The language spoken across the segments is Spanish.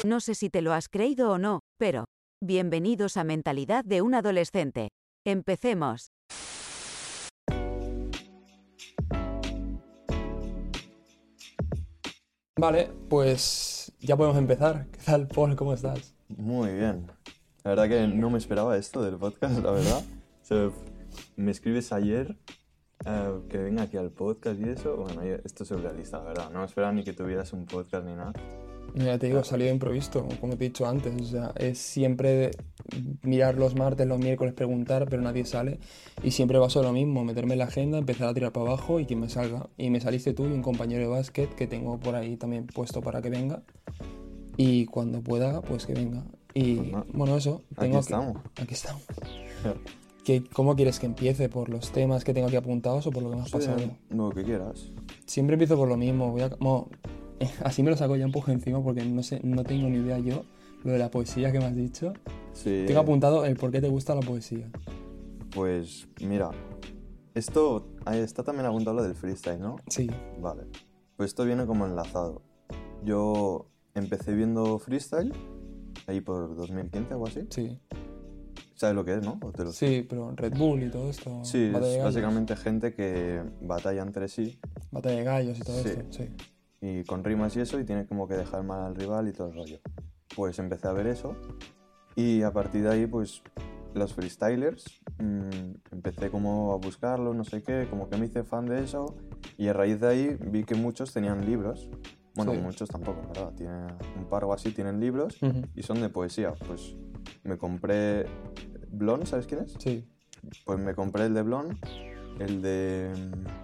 No sé si te lo has creído o no, pero bienvenidos a Mentalidad de un Adolescente. Empecemos. Vale, pues ya podemos empezar. ¿Qué tal, Paul? ¿Cómo estás? Muy bien. La verdad que no me esperaba esto del podcast, la verdad. O sea, me escribes ayer que venga aquí al podcast y eso. Bueno, esto es surrealista, la verdad. No me esperaba ni que tuvieras un podcast ni nada. No, ya te digo, salió de improviso, como te he dicho antes. O sea, es siempre mirar los martes, los miércoles, preguntar, pero nadie sale. Y siempre va a ser lo mismo, meterme en la agenda, empezar a tirar para abajo y que me salga. Y me saliste tú y un compañero de básquet que tengo por ahí también puesto para que venga. Y cuando pueda, pues que venga. Y bueno, eso. Aquí estamos. Aquí estamos. ¿Cómo quieres que empiece? ¿Por los temas que tengo aquí apuntados o por lo que me has pasado? Lo que quieras. Siempre empiezo por lo mismo. Así me lo saco ya un poco encima porque no sé, no tengo ni idea yo lo de la poesía que me has dicho. Sí. Tengo apuntado el por qué te gusta la poesía. Pues mira, esto ahí está también apuntado lo del freestyle, ¿no? Sí. Vale. Pues esto viene como enlazado. Yo empecé viendo freestyle ahí por 2015 o así. Sí. ¿Sabes lo que es, no? Sí, pero Red Bull y todo esto. Sí, es básicamente gente que batalla entre sí. Batalla de gallos y todo Sí. esto, sí. Y con rimas y eso, y tiene como que dejar mal al rival y todo el rollo. Pues empecé a ver eso, y a partir de ahí, pues, los freestylers, empecé como a buscarlo, no sé qué, como que me hice fan de eso, y a raíz de ahí vi que muchos tenían libros. Bueno, Sí. muchos tampoco, ¿verdad? Un par o así tienen libros, y son de poesía. Pues me compré Blon, ¿sabes quién es? Sí. Pues me compré el de Blon, el de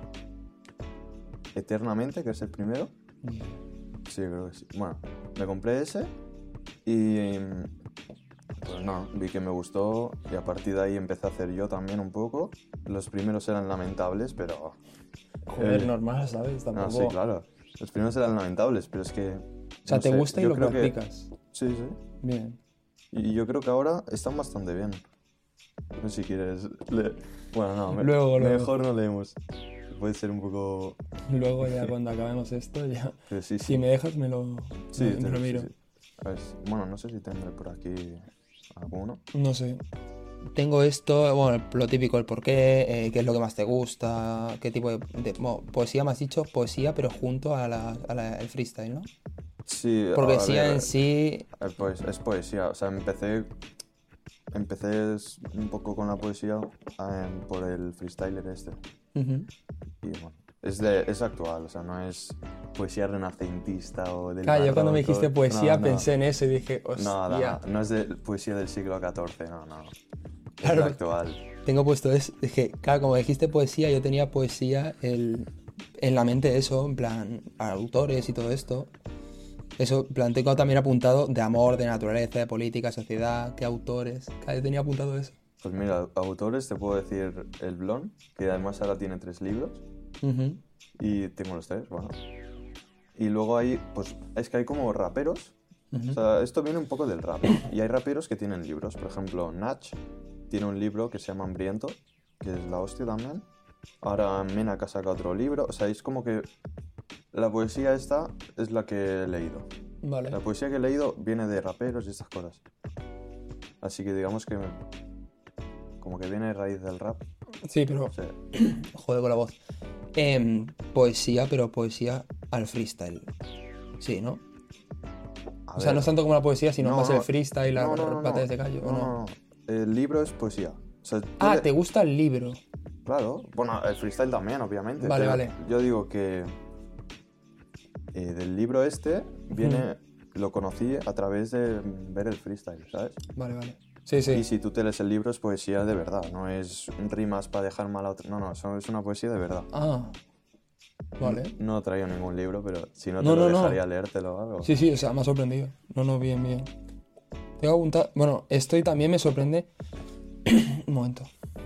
Eternamente, que es el primero. Sí, creo que sí. Bueno, me compré ese y pues no, vi que me gustó y a partir de ahí empecé a hacer yo también un poco. Los primeros eran lamentables, pero... Joder, normal, ¿sabes? Tampoco... No, sí, claro. Los primeros eran lamentables, pero es que... O sea, no te sé, gusta y yo lo creo que- practicas. Sí, sí. Bien. Y yo creo que ahora están bastante bien. No sé si quieres... Bueno, no, Luego. mejor no leemos. Puede ser un poco... Luego ya cuando acabemos esto, ya... Pero sí, sí. Si me dejas, me lo miro. Sí. A ver, bueno, no sé si tendré por aquí alguno. No sé. Tengo esto, bueno, lo típico, el por qué, qué es lo que más te gusta, qué tipo de bueno, poesía me has dicho, poesía, pero junto a el freestyle, ¿no? Sí, Porque a poesía ver, en sí, pues es poesía. O sea, empecé un poco con la poesía por el freestyler este. ujú. Y bueno, es actual, o sea, no es poesía renacentista o del Claro, yo cuando me barroco. dijiste poesía No. pensé en eso y dije, hostia. No es de poesía del siglo XIV, no. Claro. Es de actual. Tengo puesto eso, dije, claro, como dijiste poesía, yo tenía poesía en la mente eso, en plan, autores y todo esto. Eso, en plan, tengo también apuntado de amor, de naturaleza, de política, sociedad, qué autores. Claro, yo tenía apuntado eso. Pues mira, autores te puedo decir el Blon, que además ahora tiene 3 libros. Ujú. Y tengo los 3, bueno. Y luego hay, pues es que hay como raperos. Ujú. O sea, esto viene un poco del rap. Y hay raperos que tienen libros. Por ejemplo, Nach tiene un libro que se llama Hambriento, que es la hostia también. Ahora Menak ha sacado otro libro. O sea, es como que la poesía esta es la que he leído. Vale. La poesía que he leído viene de raperos y estas cosas. Así que digamos que como que viene de raíz del rap. Sí, pero O sea, joder con la voz. Poesía, pero poesía al freestyle. Sí, ¿no? a O sea, ver. no es tanto como la poesía, sino No, más el no. freestyle, las batallas de gallo, ¿o no? No. El libro es poesía. O sea, ¿te gusta el libro? Claro. Bueno, el freestyle también, obviamente. Vale, pero vale. Yo digo que del libro este viene... Lo conocí a través de ver el freestyle, ¿sabes? Vale. Sí. Y si tú te lees el libro es poesía de verdad. No es rimas para dejar mal a otro. No, eso es una poesía de verdad. Ah, vale. No he traído ningún libro, pero si no te No, lo no. dejaría leértelo o algo. Sí, o sea, me ha sorprendido. No, bien. Tengo apuntado... Bueno, esto también me sorprende... Un momento.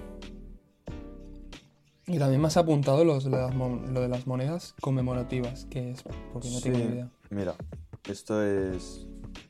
Y también me has apuntado lo de las monedas conmemorativas, que es... Porque no tengo ni idea. Mira, esto es...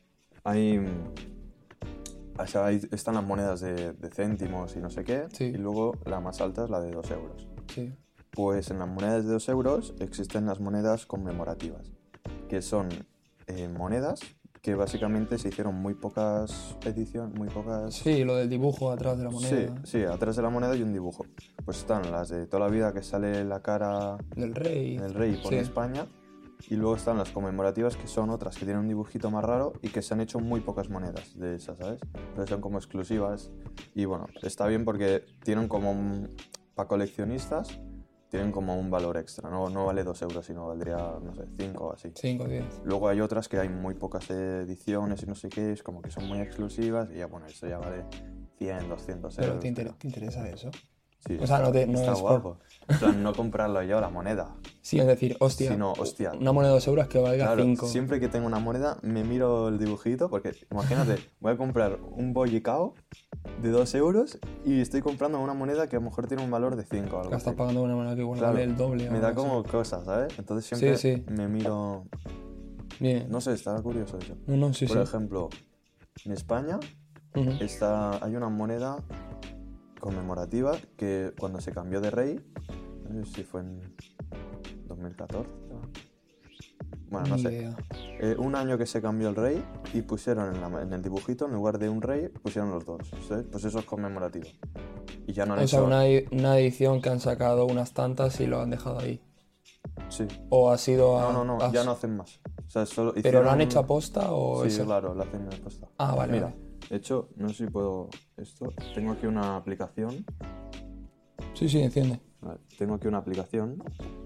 O sea, están las monedas de céntimos y no sé qué, Sí. y luego la más alta es la de 2 euros. Sí. Pues en las monedas de 2 euros existen las monedas conmemorativas, que son monedas que básicamente se hicieron muy pocas ediciones, muy pocas... Sí, lo del dibujo atrás de la moneda. Sí, atrás de la moneda hay un dibujo. Pues están las de toda la vida que sale la cara Del rey. del rey y pone Sí. España. Y luego están las conmemorativas, que son otras que tienen un dibujito más raro y que se han hecho muy pocas monedas de esas, ¿sabes? Entonces son como exclusivas. Y bueno, está bien porque tienen como para coleccionistas, tienen como un valor extra. No vale 2 euros, sino valdría, no sé, 5 o así. 5 o 10. Luego hay otras que hay muy pocas ediciones y no sé qué, es como que son muy exclusivas y ya, bueno, eso ya vale 100, 200 Pero euros. ¿te interesa eso? Sí, O sea, no está es por- guapo. O sea, no comprarlo yo, la moneda. Sí, es decir, hostia, Sino, hostia. una moneda de 2 euros que valga Claro, 5. siempre que tengo una moneda me miro el dibujito porque imagínate, voy a comprar un bollicao de 2 euros y estoy comprando una moneda que a lo mejor tiene un valor de 5 o algo Que estás así. pagando una moneda que igual Claro, vale el doble. o me da algo así. como cosas, ¿sabes? Entonces siempre Sí. me miro... Bien. No sé, estaba curioso eso. No, sí, Por sí. ejemplo, en España Ujú. hay una moneda conmemorativa que cuando se cambió de rey, no sé si fue en 2014. Bueno, no Ni sé. idea. Un año que se cambió el rey y pusieron en el dibujito, en lugar de un rey, pusieron los dos. ¿Sabes? Pues eso es conmemorativo. Y ya no han O sea, hecho... una edición que han sacado unas tantas y lo han dejado ahí. Sí. O ha sido No, ya no hacen más. O sea, solo ¿Pero lo han hicieron- hecho aposta o Sí, eso? claro, lo hacen aposta. Ah, vale, Mira, vale. de hecho, no sé si puedo... Tengo aquí una aplicación. Sí, enciende. Vale, tengo aquí una aplicación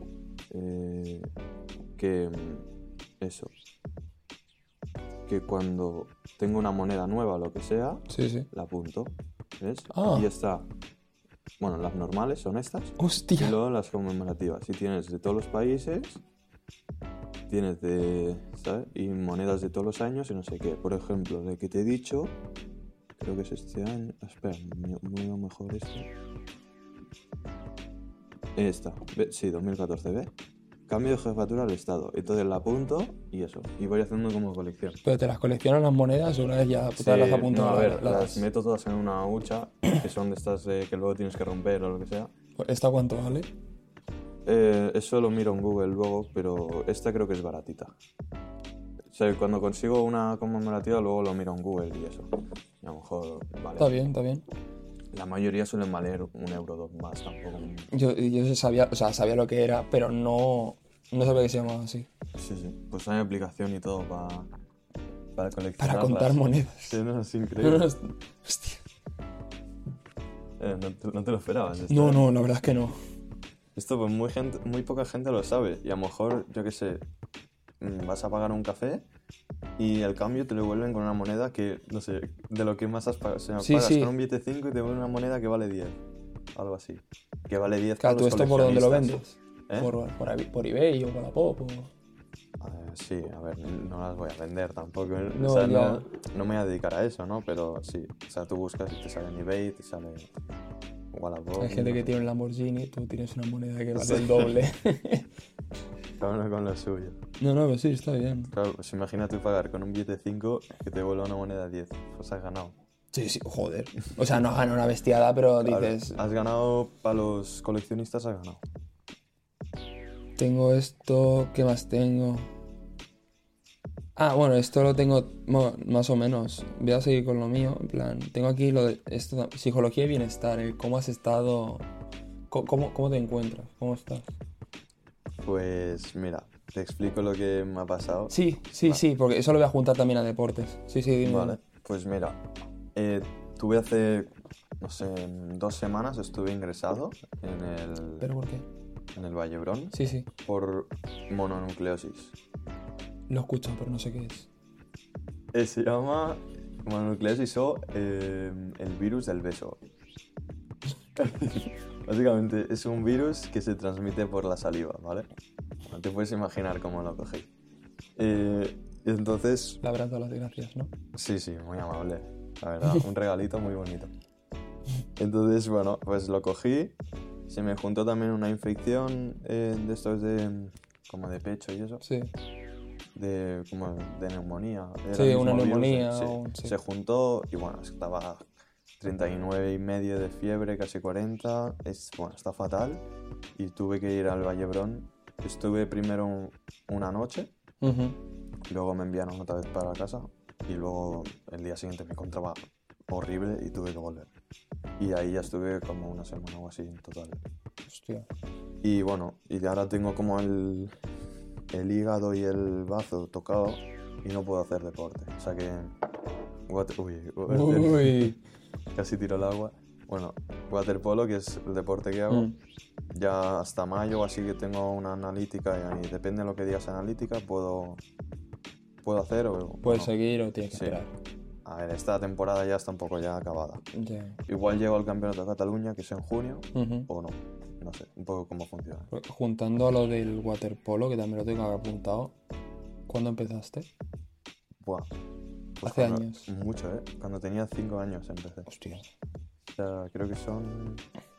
que... Eso. Que cuando tengo una moneda nueva o lo que sea, Sí. la apunto. ¿Ves? Ah. Y está... Bueno, las normales son estas. Y ¡Hostia! luego las conmemorativas. Y tienes de todos los países, tienes de... ¿sabes? Y monedas de todos los años y no sé qué. Por ejemplo, de que te he dicho, creo que es este año... Espera, muevo mejor esto. Esta, sí, 2014, ¿ves? Cambio de jefatura del Estado. Entonces la apunto y eso. Y voy haciendo como colección. ¿Pero te las coleccionan las monedas o una vez ya putas las apuntas? No, a ver, las meto todas en una hucha, que son de estas que luego tienes que romper o lo que sea. ¿Esta cuánto vale? Eso lo miro en Google luego, pero esta creo que es baratita. O sea, cuando consigo una conmemorativa luego lo miro en Google y eso. Y a lo mejor vale. Está bien. La mayoría suelen valer 1 euro o 2 más, tampoco. Yo sabía, o sea, sabía lo que era, pero no sabía que se llamaba así. Sí. Pues hay aplicación y todo para coleccionar. Para contar monedas. Sí, no, es increíble. Hostia. No te lo esperabas. Esto, No, la verdad es que no. Esto pues muy poca gente lo sabe. Y a lo mejor, yo qué sé, vas a pagar un café y al cambio te lo devuelven con una moneda que, no sé, de lo que más has pagado. O sea, Sí, pagas sí. con un billete 5 y te devuelven una moneda que vale 10. Algo así. Que vale 10 Claro, para ¿tú los esto por dónde lo coleccionistas. vendes? ¿Eh? Por eBay o por la Pop. Sí, a ver, no las voy a vender tampoco. No, o sea, ya. no me voy a dedicar a eso, ¿no? Pero sí, o sea, tú buscas y te sale en eBay, te sale Wallapop. Hay gente que tiene un Lamborghini, tú tienes una moneda que vale el doble. Cada uno con lo suyo. No, pero sí, está bien. Claro, pues imagínate pagar con un billete 5 que te vuelva una moneda 10. Pues has ganado. Sí, joder. O sea, no gana una bestiada, pero Claro, dices, has ganado para los coleccionistas, has ganado. tengo esto, ¿qué más tengo? Ah, bueno, esto lo tengo más o menos. Voy a seguir con lo mío. En plan, tengo aquí lo de esto, psicología y bienestar, el cómo has estado, cómo te encuentras, cómo estás. Pues mira, te explico lo que me ha pasado. Sí, Vale. porque eso lo voy a juntar también a deportes. Sí, dime. Vale, pues mira, tuve hace, no sé, 2 semanas estuve ingresado ¿Pero por qué? en el Vallebrón Sí, por mononucleosis. lo escucho, pero no sé qué es. Se llama mononucleosis o el virus del beso. Básicamente es un virus que se transmite por la saliva, ¿vale? No te puedes imaginar cómo lo cogí. Entonces, La verdad, todas las gracias, ¿no? sí, muy amable, la verdad, un regalito muy bonito. Entonces, bueno, pues lo cogí, se me juntó también una infección de estos como de pecho y eso, Sí. como de neumonía. Era Sí, el mismo una virus, neumonía sí. sí. Se juntó y bueno, estaba 39,5 de fiebre, casi 40, bueno, está fatal y tuve que ir al Vallebrón. Estuve primero una noche, Ujú. luego me enviaron otra vez para casa y luego el día siguiente me encontraba horrible y tuve que volver. Y ahí ya estuve como una semana o así en total. Hostia. Y bueno, y ahora tengo como el hígado y el bazo tocado y no puedo hacer deporte. O sea que... Uy. Casi tiro el agua. Bueno, waterpolo, que es el deporte que hago, ya hasta mayo o así que tengo una analítica y depende de lo que digas analítica puedo hacer o... Puedes no. seguir o tienes que Sí. esperar. A ver, esta temporada ya está un poco ya acabada. Ya. Igual llego al Campeonato de Cataluña, que es en junio, Ujú. o no. No sé, un poco cómo funciona. Juntando a lo del waterpolo, que también lo tengo apuntado, ¿cuándo empezaste? Buah. Pues Hace años. Mucho, ¿eh? Cuando tenía 5 años empecé. Hostia. O sea, creo que son...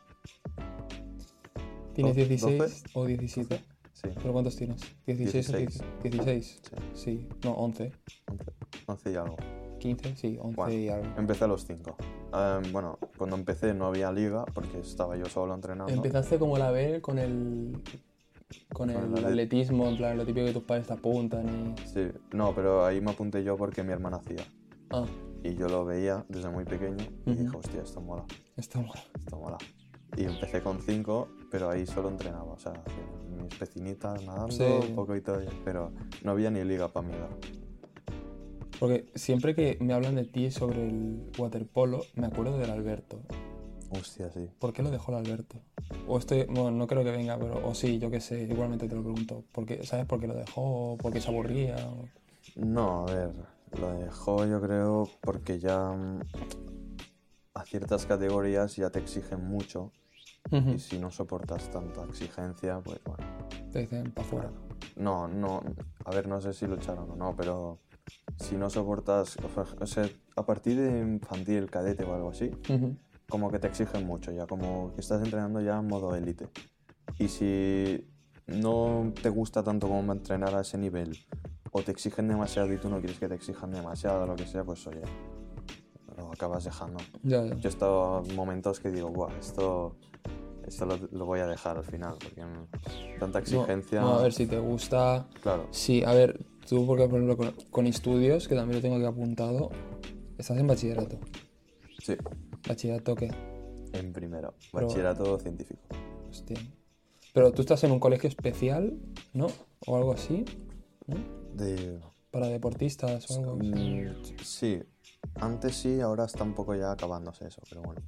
¿Tienes 16 12? o 17? Sí, ¿Pero cuántos tienes? ¿16 o 16. 16? sí, Sí. No, 11. 11 y algo. 15, sí, 11 Bueno, y algo. Empecé a los 5. Bueno, cuando empecé no había liga porque estaba yo solo entrenando. Empezaste como la B con el atletismo, en plan, lo típico que tus padres te apuntan y... Sí, no, pero ahí me apunté yo porque mi hermana hacía. Ah, Y yo lo veía desde muy pequeño y Ujú. dije, hostia, esto mola, está bueno. esto mola. Y empecé con 5, pero ahí solo entrenaba, o sea, hacía mis pecinitas nadando, Sí. un poco y todo, pero no había ni liga para mi edad. Porque siempre que me hablan de ti sobre el waterpolo, me acuerdo del Alberto. Hostia, sí. ¿Por qué lo dejó el Alberto? O estoy, bueno, no creo que venga, pero, o sí, yo qué sé, igualmente te lo pregunto. ¿Sabes por qué lo dejó? ¿Por qué se aburría? No, a ver, lo dejó yo creo porque ya a ciertas categorías ya te exigen mucho Ujú. y si no soportas tanta exigencia, pues bueno. Te dicen para afuera. No, a ver, no sé si lo echaron o no, pero si no soportas, o sea, a partir de infantil, cadete o algo así, Ujú. como que te exigen mucho, ya como que estás entrenando ya en modo élite. Y si no te gusta tanto como entrenar a ese nivel, o te exigen demasiado y tú no quieres que te exijan demasiado o lo que sea, pues oye, lo acabas dejando. Ya. Yo he estado en momentos que digo, buah, esto lo voy a dejar al final, porque tanta exigencia... No, a ver, si te gusta... Claro, Sí, a ver, tú porque por ejemplo con estudios, que también lo tengo aquí apuntado, estás en bachillerato. sí, ¿Bachillerato qué? en primero, Pero- bachillerato científico. Hostia. Pero tú estás en un colegio especial, ¿no? O algo así, ¿no? De... Para deportistas o algo así. Sí, antes sí, ahora está un poco ya acabándose eso, pero bueno.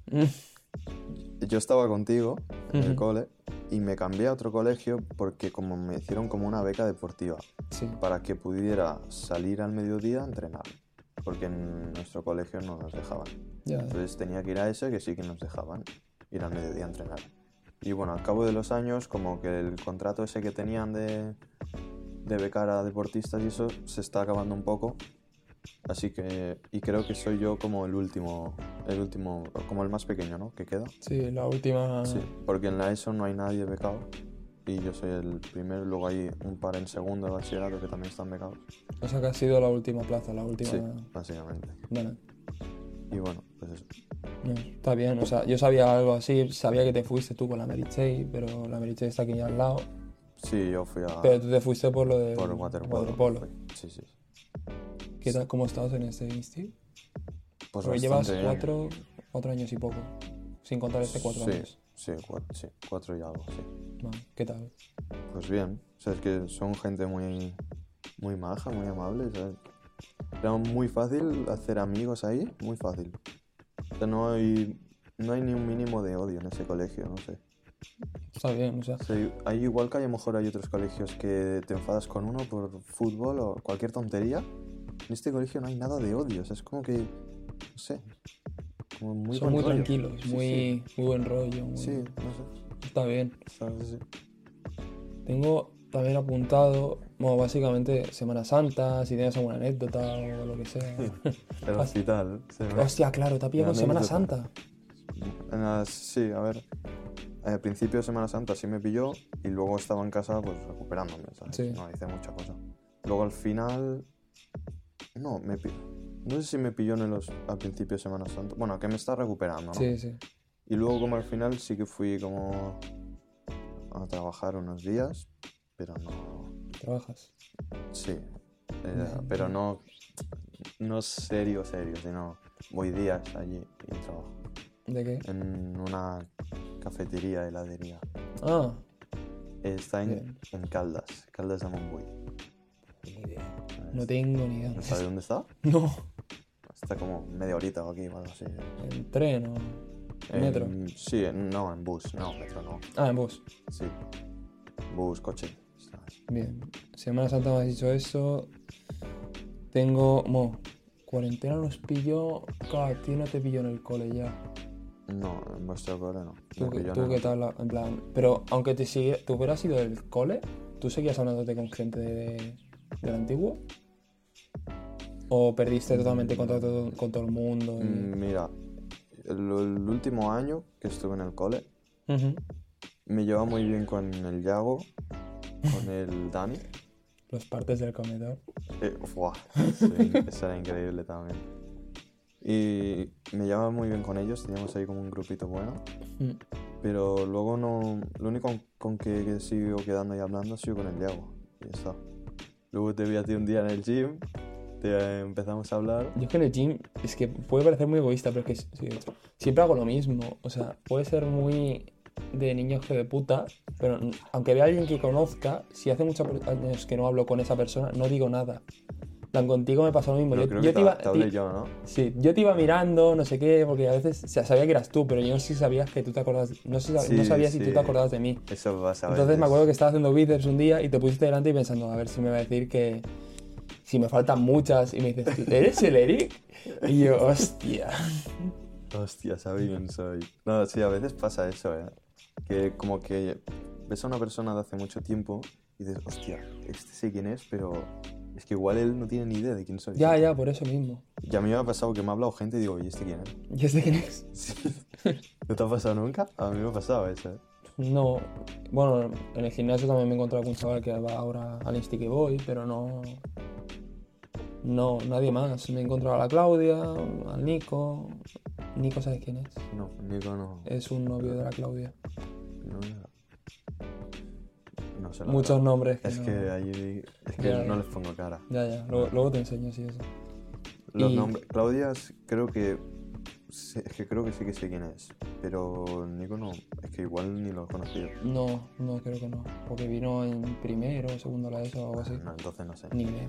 Mm. Yo estaba contigo en el Ujú. cole y me cambié a otro colegio porque como me hicieron como una beca deportiva Sí. para que pudiera salir al mediodía a entrenar, porque en nuestro colegio no nos dejaban. Ya. Entonces tenía que ir a ese que sí que nos dejaban ir al mediodía a entrenar. Y bueno, al cabo de los años, como que el contrato ese que tenían de becar a deportistas y eso se está acabando un poco. Así que, y creo que soy yo como el último, como el más pequeño, ¿no? Que queda. Sí, la última... Sí, porque en la ESO no hay nadie becado y yo soy el primero, luego hay un par en segundo de bachillerato que también están becados. O sea que ha sido la última plaza, la última... Sí, básicamente. Bueno, Y bueno, pues eso. no, está bien, o sea, yo sabía algo así, sabía que te fuiste tú con la Mary Chey, pero la Mary Chey está aquí al lado. Sí, yo fui a... Pero tú te fuiste por lo de por waterpolo. waterpolo. Sí, sí. ¿Qué tal, cómo estás en este insti? Pues Porque llevas bastante bien. 4 años y poco, sin contar este 4 Sí, años. sí, 4 y algo, sí. Vale, ¿qué tal? Pues bien, o sea, es que son gente muy, muy maja, muy amable, ¿sabes? Era muy fácil hacer amigos ahí, muy fácil. O sea, no hay ni un mínimo de odio en ese colegio, no sé. Está bien, o sea, O sea, hay igual que a lo mejor hay otros colegios que te enfadas con uno por fútbol o cualquier tontería. En este colegio no hay nada de odio, o sea, es como que, no sé, como muy son buen muy rollo. tranquilos, Sí, muy buen rollo. Sí, no sé, Está bien. ¿sabes? Sí. Tengo también apuntado, bueno, básicamente Semana Santa, si tienes alguna anécdota o lo que sea. El hospital. Sí, Hostia, claro, te ha pillado Una Semana anécdota. Santa. Sí, a ver. Al principio de Semana Santa sí me pilló y luego estaba en casa pues recuperándome, ¿sabes? Sí. No hice mucha cosa. Luego al final... No, no sé si me pilló al principio de Semana Santa. Bueno, que me está recuperando, ¿no? Sí, sí. Y luego como al final sí que fui como a trabajar unos días, pero no... Trabajas. Sí. pero no serio, sino voy días allí y trabajo. ¿De qué? En una cafetería, heladería. Ah, Está bien. en Caldas de Montbui. Ni idea. No tengo ni idea. ¿No sabes dónde está? No, Está como media horita o aquí, o algo así. en tren o metro. Sí, no, en bus. No, metro no. Ah, en bus. Sí. Bus, coche. Está. Bien. Semana Santa me has dicho eso. Tengo... cuarentena nos pilló... Claro, a ti no te pilló en el cole ya. No, en vuestro cole no. ¿Tú, Me pilló tú en qué el- tal? En plan... Pero aunque tú hubieras ido del cole, ¿tú seguías hablándote con gente del antiguo? ¿O perdiste totalmente contacto con todo el mundo? Mira, el último año que estuve en el cole, Ujú. me llevaba muy bien con el Yago, con el Dani. Los partes del comedor. Buah, sí, eso era increíble también. Y me llevaba muy bien con ellos, teníamos ahí como un grupito bueno. Mm. Pero luego no. Lo único con que sigo quedando y hablando ha sido con el Yago. Y ya está. Luego te vi a ti un día en el gym, empezamos a hablar. Yo es que en el gym, es que puede parecer muy egoísta, pero es que sí, siempre hago lo mismo. O sea, puede ser muy de niño hijo de puta, pero aunque vea a alguien que conozca, si hace muchos años que no hablo con esa persona, no digo nada. En plan, contigo me pasa lo mismo. Pero Yo, creo yo que te iba, te hablé yo, ¿no? sí, yo te iba mirando, no sé qué, porque a veces sabía que eras tú, pero yo no sé si sabías que tú te acordabas, no Sí, sabía si tú sí. te acordabas de mí. Eso pasa a Entonces veces. me acuerdo que estaba haciendo bíceps un día y te pusiste delante y pensando, a ver si me va a decir que si me faltan muchas. Y me dices, ¿eres el Eric? Y yo, hostia. Hostia, ¿sabes quién soy? No, sí, a veces pasa eso, ¿eh? Que como que ves a una persona de hace mucho tiempo y dices, hostia, este sé quién es, pero es que igual él no tiene ni idea de quién soy. Ya, ya, por eso mismo. Y a mí me ha pasado que me ha hablado gente y digo, ¿y este quién es? ¿Y este quién es? Sí. ¿No te ha pasado nunca? A mí me ha pasado eso, ¿eh? No, bueno, en el gimnasio también me he encontrado con un chaval que va ahora al Insti que voy, pero no, nadie más. Me he encontrado a la Claudia, al Nico. Nico, ¿sabes quién es? No, Nico no. Es un novio de la Claudia. No sé la Muchos verdad. nombres que Es no- que ahí es que Ya, no ya. les pongo cara. Ya, luego te enseño si eso. Los Y- nombres. Claudia creo que. Es que creo que sí que sé quién es. Pero Nico no. Es que igual ni lo he conocido. No, creo que no. Porque vino en primero, segundo la ESO o algo así. No, entonces no sé. Ni idea.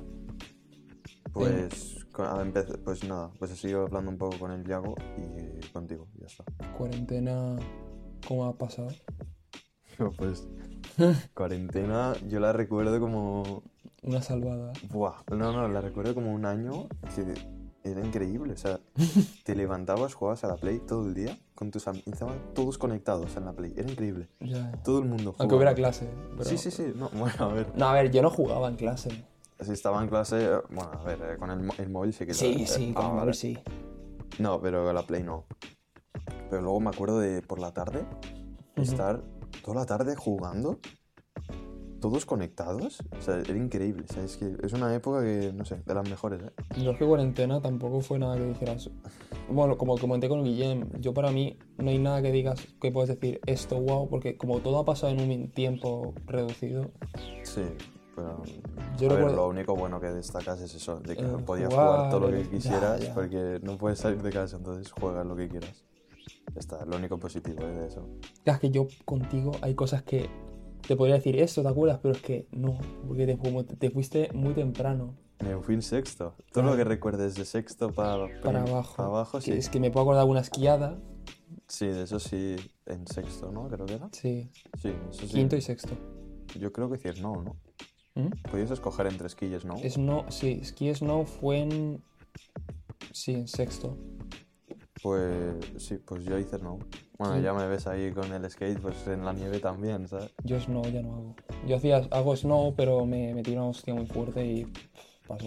Pues, pues nada, pues he seguido hablando un poco con el Yago y contigo, ya está. Cuarentena, ¿cómo ha pasado? Pues cuarentena yo la recuerdo como... Una salvada. Buah, no, la recuerdo como un año que era increíble. O sea, te levantabas, jugabas a la Play todo el día con tus amigos. Estaban todos conectados en la Play, era increíble. Ya. Todo el mundo jugaba. Aunque hubiera clase. Pero... Sí, no, bueno, a ver. No, a ver, yo no jugaba en clase. Si estaba en clase, bueno, a ver, con el móvil sí que... Sí, con el vale. móvil sí. No, pero la Play no. Pero luego me acuerdo de por la tarde estar toda la tarde jugando, todos conectados. O sea, era increíble. O sea, es que es una época que, no sé, de las mejores, ¿eh? Yo es que cuarentena tampoco fue nada que dijeras. Bueno, como comenté con Guillem, yo para mí no hay nada que digas que puedes decir esto, wow, porque como todo ha pasado en un tiempo reducido. Sí, pero... Yo a ver, recuerdo- lo único bueno que destacas es eso, de que podías jugar, jugar todo lo que ya, quisieras, ya. porque no puedes salir de casa, entonces juegas lo que quieras. Ya está, lo único positivo de eso. Es que yo contigo hay cosas que te podría decir esto, ¿te acuerdas? Pero es que no, porque como te fuiste muy temprano Me fui en sexto. Todo lo que recuerdes de sexto para abajo. para abajo, Que sí. es que me puedo acordar de una esquiada. Sí, de eso sí, en sexto, ¿no? Creo que era. Sí, Sí, eso sí. quinto y sexto. Yo creo que decir no, ¿no? ¿Mm? Podías escoger entre esquilles, ¿no? Sí, Ski Snow fue en... Sí, en sexto. Pues sí, pues yo hice no. Bueno, Sí. ya me ves ahí con el skate, pues en la nieve también, ¿sabes? Yo Snow ya no hago. Yo hago Snow, pero me metí una hostia muy fuerte y paso.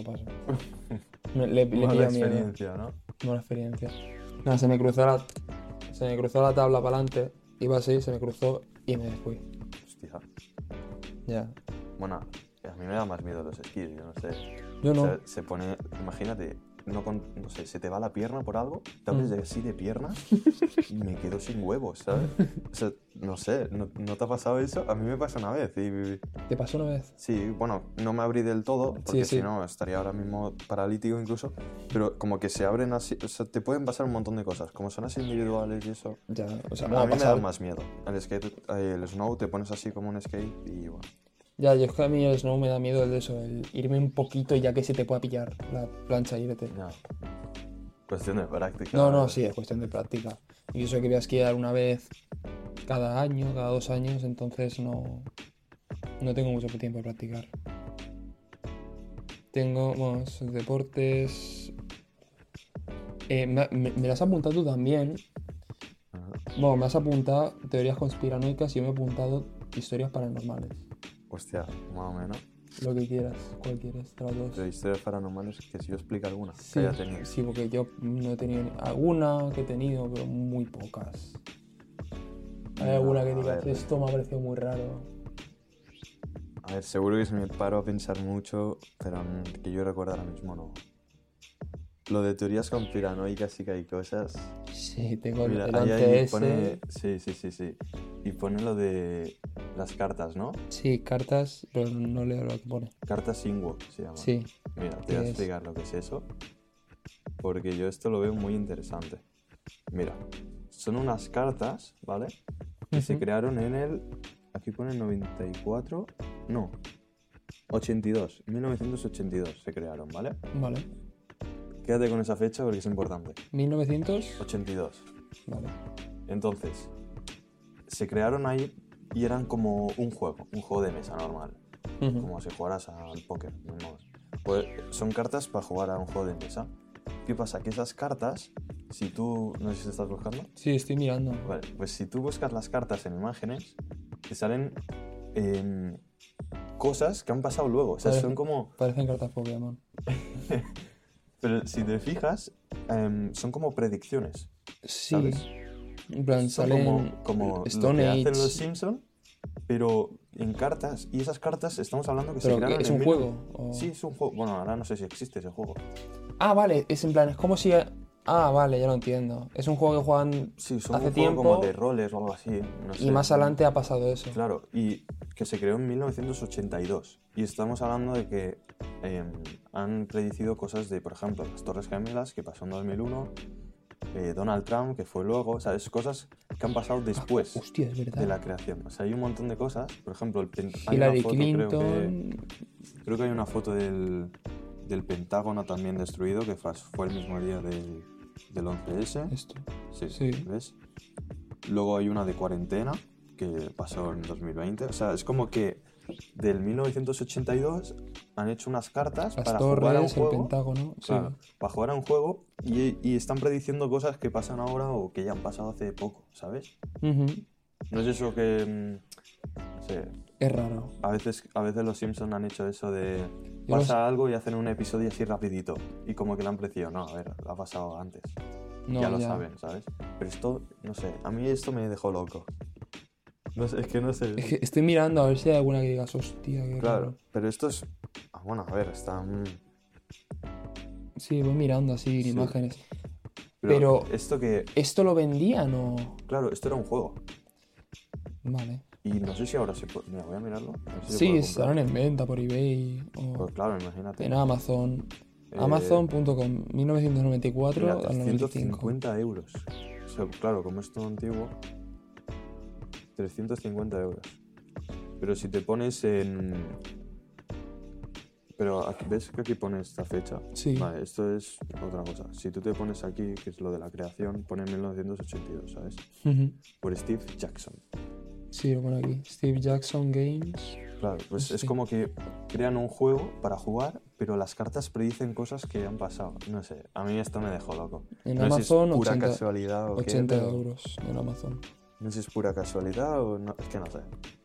Le Mala pillé miedo. experiencia, ¿no? Buena experiencia. Nada, se me cruzó la tabla para adelante, iba así, se me cruzó y me fui. Hostia. Ya. Bueno, a mí me da más miedo los esquís, yo no sé. Yo no. O sea, se pone, imagínate, no sé, se te va la pierna por algo, te abres así de piernas y me quedo sin huevos, ¿sabes? O sea, no sé, ¿no te ha pasado eso? A mí me pasó una vez y... ¿Te pasó una vez? Sí, bueno, no me abrí del todo, porque Sí. si no estaría ahora mismo paralítico incluso, pero como que se abren así, o sea, te pueden pasar un montón de cosas, como son así individuales y eso. Ya, o sea, A mí me da más miedo. El snow te pones así como un skate y bueno. Ya, yo es que a mí el snow me da miedo de eso, el irme un poquito y ya que se te pueda pillar la plancha y irte. Ya. Cuestión de práctica. No, sí, es cuestión de práctica. Y eso que voy a esquiar una vez cada año, cada 2 años, entonces no tengo mucho tiempo de practicar. Tengo, bueno, esos deportes... me las has apuntado tú también. Ajá. Bueno, me has apuntado teorías conspiranoicas y yo me he apuntado historias paranormales. Hostia, más o menos. Lo que quieras, cuál quieres, de las dos. Pero historias paranormales, que si yo explico alguna, Sí, que haya tenido. sí, porque yo no he tenido alguna que he tenido, pero muy pocas. ¿Hay alguna que a digas, ver. esto me ha parecido muy raro? A ver, seguro que si me paro a pensar mucho, pero que yo recuerdo ahora mismo no. Lo de teorías conspiranoicas sí que hay cosas. Sí, tengo Mira, el ahí 11S. pone... Sí. Y pone lo de las cartas, ¿no? Sí, cartas, pero no leo lo que pone. Cartas Singwo se llama. Sí, Mira, te ¿qué voy a es? explicar lo que es eso, porque yo esto lo veo muy interesante. Mira, son unas cartas, ¿vale? Que se Ujú. crearon en el... Aquí pone 94... No, 82. 1982 se crearon, ¿vale? Vale. Quédate con esa fecha porque es importante. 1900. 82. Vale. Entonces, se crearon ahí y eran como un juego de mesa normal. Ujú. Como si jugaras al póker. ¿No? Pues son cartas para jugar a un juego de mesa. ¿Qué pasa? Que esas cartas, si tú... No sé si te estás buscando. Sí, estoy mirando. Vale, pues si tú buscas las cartas en imágenes, te salen cosas que han pasado luego. O sea, Parece- son como... Parecen cartas Pokémon. Pero si te fijas, son como predicciones. Sí. ¿Sabes? En plan, Son salen como lo Stone que Age. hacen los Simpsons, pero en cartas. Y esas cartas estamos hablando que se Pero crearon ¿es en un 1900. juego? O- Sí, es un juego. Bueno, ahora no sé si existe ese juego. Ah, vale, es en plan, es como si... Ah, vale, ya lo entiendo. Es un juego que juegan Sí, son hace un juego tiempo como de roles o algo así. No y sé. más adelante ha pasado eso. Claro, y que se creó en 1982. Y estamos hablando de que han predicido cosas de, por ejemplo, las Torres Gemelas, que pasó en 2001, Donald Trump, que fue luego, o sea, es cosas que han pasado después Hostia, es verdad. de la creación. O sea, hay un montón de cosas, por ejemplo, hay Hillary una foto, Clinton. creo que hay una foto del Pentágono también destruido, que fue el mismo día del 11S. Esto. Sí, Sí. ¿ves? Luego hay una de cuarentena, que pasó en 2020. O sea, es como que del 1982 han hecho unas cartas Las para jugar a un torres, el juego. Pentágono. Sí. Claro, para jugar a un juego y están prediciendo cosas que pasan ahora o que ya han pasado hace poco, ¿sabes? Ujú. No es eso que... no sé, Es raro. a veces los Simpsons han hecho eso de... Yo Pasa algo y hacen un episodio así rapidito. Y como que lo han predecido. No, a ver, ha pasado antes. No, ya lo saben, ¿sabes? Pero esto, no sé, a mí esto me dejó loco. No sé, es que no sé. Es que estoy mirando a ver si hay alguna que digas, hostia, qué Claro, raro. pero esto es... bueno, a ver, está... Sí, voy mirando así Sí. imágenes. Pero Pero- esto que... ¿Esto lo vendían o...? Claro, esto era un juego. Vale. Y no sé si ahora se puede... Mira, voy a mirarlo. A ver si se Sí, puede estarán comprar. en venta por eBay o Pues claro, imagínate. en Amazon. Eh, Amazon.com, 1994 Mira, al 95. 350 euros. O sea, claro, como es todo antiguo... 350 euros. Pero si te pones en... Pero aquí, ¿ves que aquí pone esta fecha? Sí. Vale, esto es otra cosa. Si tú te pones aquí, que es lo de la creación, pone 1982, ¿sabes? Ujú. Por Steve Jackson. Sí, lo pone aquí. Steve Jackson Games. Claro, pues es Sí. como que crean un juego para jugar, pero las cartas predicen cosas que han pasado. No sé, a mí esto me dejó loco. En No sé si es Amazon, pura 80, casualidad o qué, 80 pero euros en Amazon. no sé si es pura casualidad o no, es que no sé.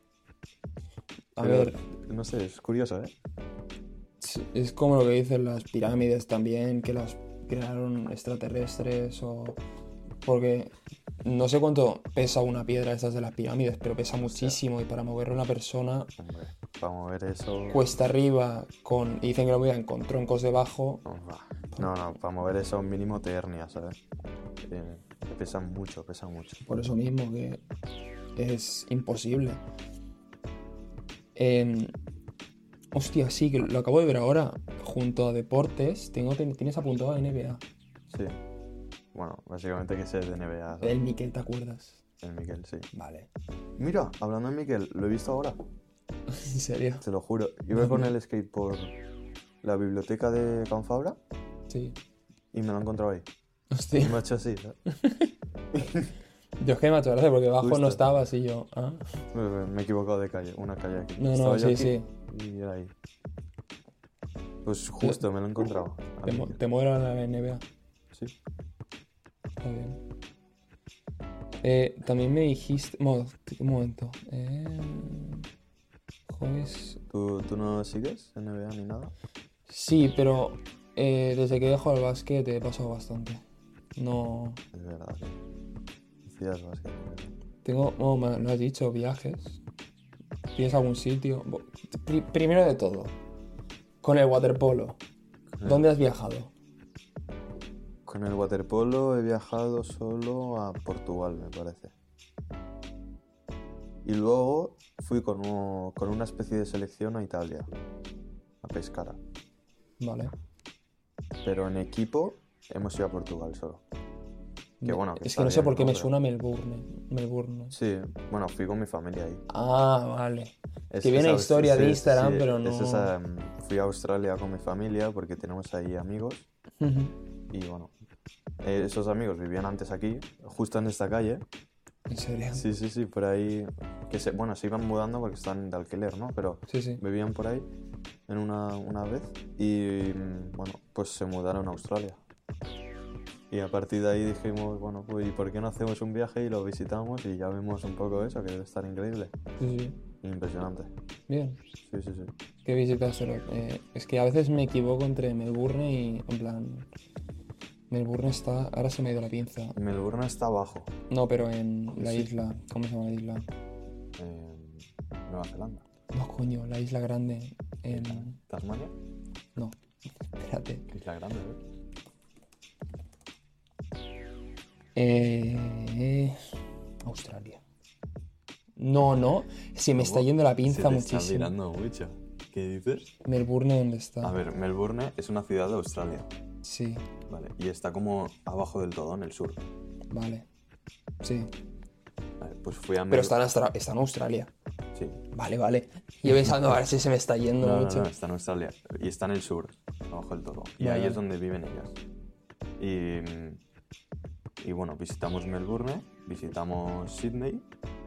A Pero, ver, no sé, es curioso, ¿eh? es como lo que dicen las pirámides también, que las crearon extraterrestres o... Porque no sé cuánto pesa una piedra de estas de las pirámides, pero pesa muchísimo y para mover a una persona Hombre, para mover eso... cuesta arriba y dicen que lo movían con troncos debajo, Bah, No, para mover eso mínimo te hernias, ¿sabes? Que pesan mucho. Por eso mismo que es imposible. Hostia, sí, que lo acabo de ver ahora. Junto a deportes, tienes apuntado a NBA. Sí. Bueno, básicamente que sé de NBA, ¿sabes? El Miquel, ¿te acuerdas? El Miquel, sí. Vale. Mira, hablando de Miquel, lo he visto ahora. ¿En serio? Te lo juro. Iba con el skate por la biblioteca de Can Fabra Sí. y me lo he encontrado ahí. Y Hostia. me ha hecho así, ¿sabes? Yo es que me ha hecho gracia porque abajo Justo. no estaba así yo. ¿Ah? Me he equivocado de calle, una calle aquí. No, Estaba yo sí, aquí y era ahí. Pues justo me lo he encontrado. Te muero en la NBA. Sí. Está bien. También me dijiste... Un momento. Jueves... ¿Tú no sigues NBA ni nada? Sí, pero desde que dejo el básquet he pasado bastante. No... Es verdad, sí. Hacías básquet. Tengo... me lo has dicho, viajes. ¿Tienes algún sitio? Primero de todo, con el waterpolo. ¿Dónde has viajado? Con el waterpolo he viajado solo a Portugal, me parece. Y luego fui con una especie de selección a Italia, a Pescara. Vale. Pero en equipo hemos ido a Portugal solo. Que bueno, Es está que no sé bien, por qué me Pero- suena Melbourne. Sí, bueno, fui con mi familia ahí. Ah, vale. Es- Que viene esa- historia de sí, Instagram, sí, pero no... es esa, fui a Australia con mi familia porque tenemos ahí amigos. Ujú. Y bueno, esos amigos vivían antes aquí, justo en esta calle. ¿En serio? Sí, por ahí. Se iban mudando porque están de alquiler, ¿no? Pero Sí. vivían por ahí en una vez y bueno, pues se mudaron a Australia. Y a partir de ahí dijimos, bueno, pues ¿y por qué no hacemos un viaje y lo visitamos y ya vemos un poco eso, que debe estar increíble? Sí. Impresionante. Bien. Sí. ¿Qué visitas? Es que a veces me equivoco entre Melbourne y... En plan... Melbourne está... Ahora se me ha ido la pinza. Melbourne está abajo, No, pero en la Sí. isla... ¿Cómo se llama la isla? en Nueva Zelanda. No, coño, la isla grande. En... ¿Tasmania? No, espérate. Isla Grande, ¿eh? Australia. No. Se me está yendo la pinza Se te muchísimo. está mirando mucho. ¿Qué dices? Melbourne, ¿dónde está? A ver, Melbourne es una ciudad de Australia, Sí, ¿vale? Y está como abajo del todo, en el sur. vale. Sí. Vale, pues fui a Pero está en Australia. Sí. Vale. Yo pensando, a ver si se me está yendo No, mucho. está en Australia. Y está en el sur, abajo del todo. Y Vale, ahí vale. es donde viven ellas. Y bueno, visitamos Melbourne, visitamos Sydney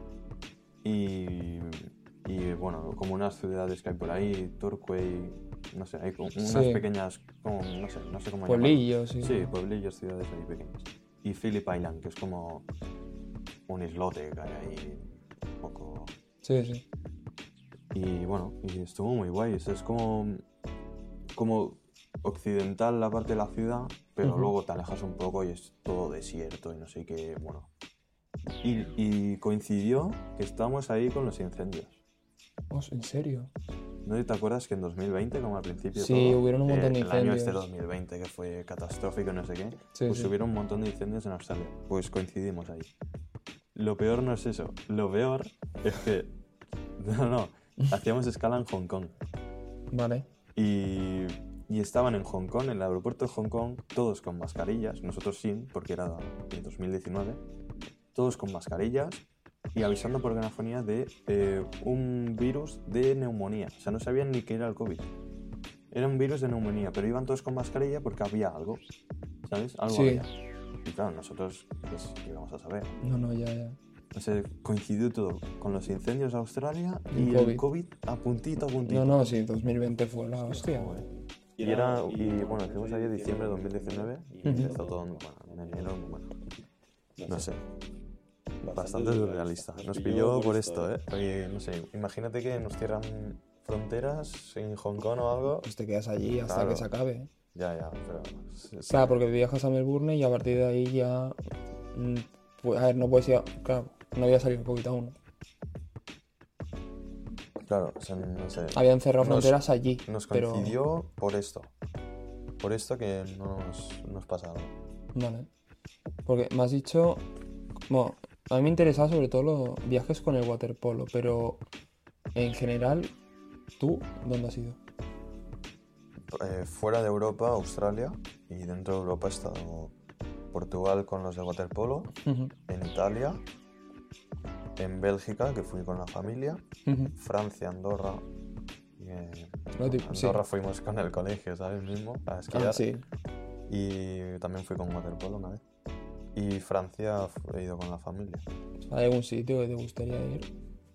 y bueno, como unas ciudades que hay por ahí, Torquay, no sé, hay como unas Sí. pequeñas, como, no sé cómo llamarlo. Pueblillos, sí. Sí, pueblillos, ciudades ahí pequeñas. Y Phillip Island, que es como un islote que hay ahí un poco... Sí. Y bueno, y estuvo muy guay. Es como occidental la parte de la ciudad, pero Ujú. luego te alejas un poco y es todo desierto y no sé qué, bueno. Y coincidió que estábamos ahí con los incendios. ¿En serio? ¿No te acuerdas que en 2020, como al principio Sí, todo, hubieron un montón de el año este incendios. 2020 que fue catastrófico, no sé qué, Sí, pues sí. hubieron un montón de incendios en Australia. Pues coincidimos ahí. Lo peor no es eso. Lo peor es que... No. Hacíamos escala en Hong Kong. Vale. Y estaban en Hong Kong, en el aeropuerto de Hong Kong, todos con mascarillas, nosotros sin, porque era de 2019, todos con mascarillas y avisando por megafonía de un virus de neumonía. O sea, no sabían ni qué era el COVID. Era un virus de neumonía, pero iban todos con mascarilla porque había algo, ¿sabes? Algo Sí. había. Y claro, nosotros, pues, ¿qué íbamos a saber? No, ya. O sea, coincidió todo con los incendios de Australia Y y el el COVID a puntito. No, sí, 2020 fue la hostia. Y bueno, fuimos ahí en diciembre de 2019 y empezó todo en enero, bueno, no sé, bastante surrealista. Nos pilló por esto, ¿eh? Oye, no sé, imagínate que nos cierran fronteras en Hong Kong o algo. Pues te quedas allí hasta Claro. que se acabe. Ya, pero... Claro, porque viajas a Melbourne y a partir de ahí ya... Pues, a ver, no puedes ir... Claro, no había salido el COVID aún. Claro, o sea, no sé. Habían cerrado Nos- fronteras allí, Nos pero... coincidió por esto. por esto que no nos pasa algo. Vale. Porque me has dicho... Bueno, a mí me interesaba sobre todo los viajes con el waterpolo, pero en general, ¿tú dónde has ido? Fuera de Europa, Australia, y dentro de Europa he estado Portugal con los de waterpolo, Ujú, en Italia, en Bélgica, que fui con la familia, ujú. Francia, Andorra. Sí. Andorra fuimos con el colegio, ¿sabes? Mismo, a esquiar. Ah, sí. Y también fui con waterpolo una vez. Y Francia he ido con la familia. ¿Hay algún sitio que te gustaría ir?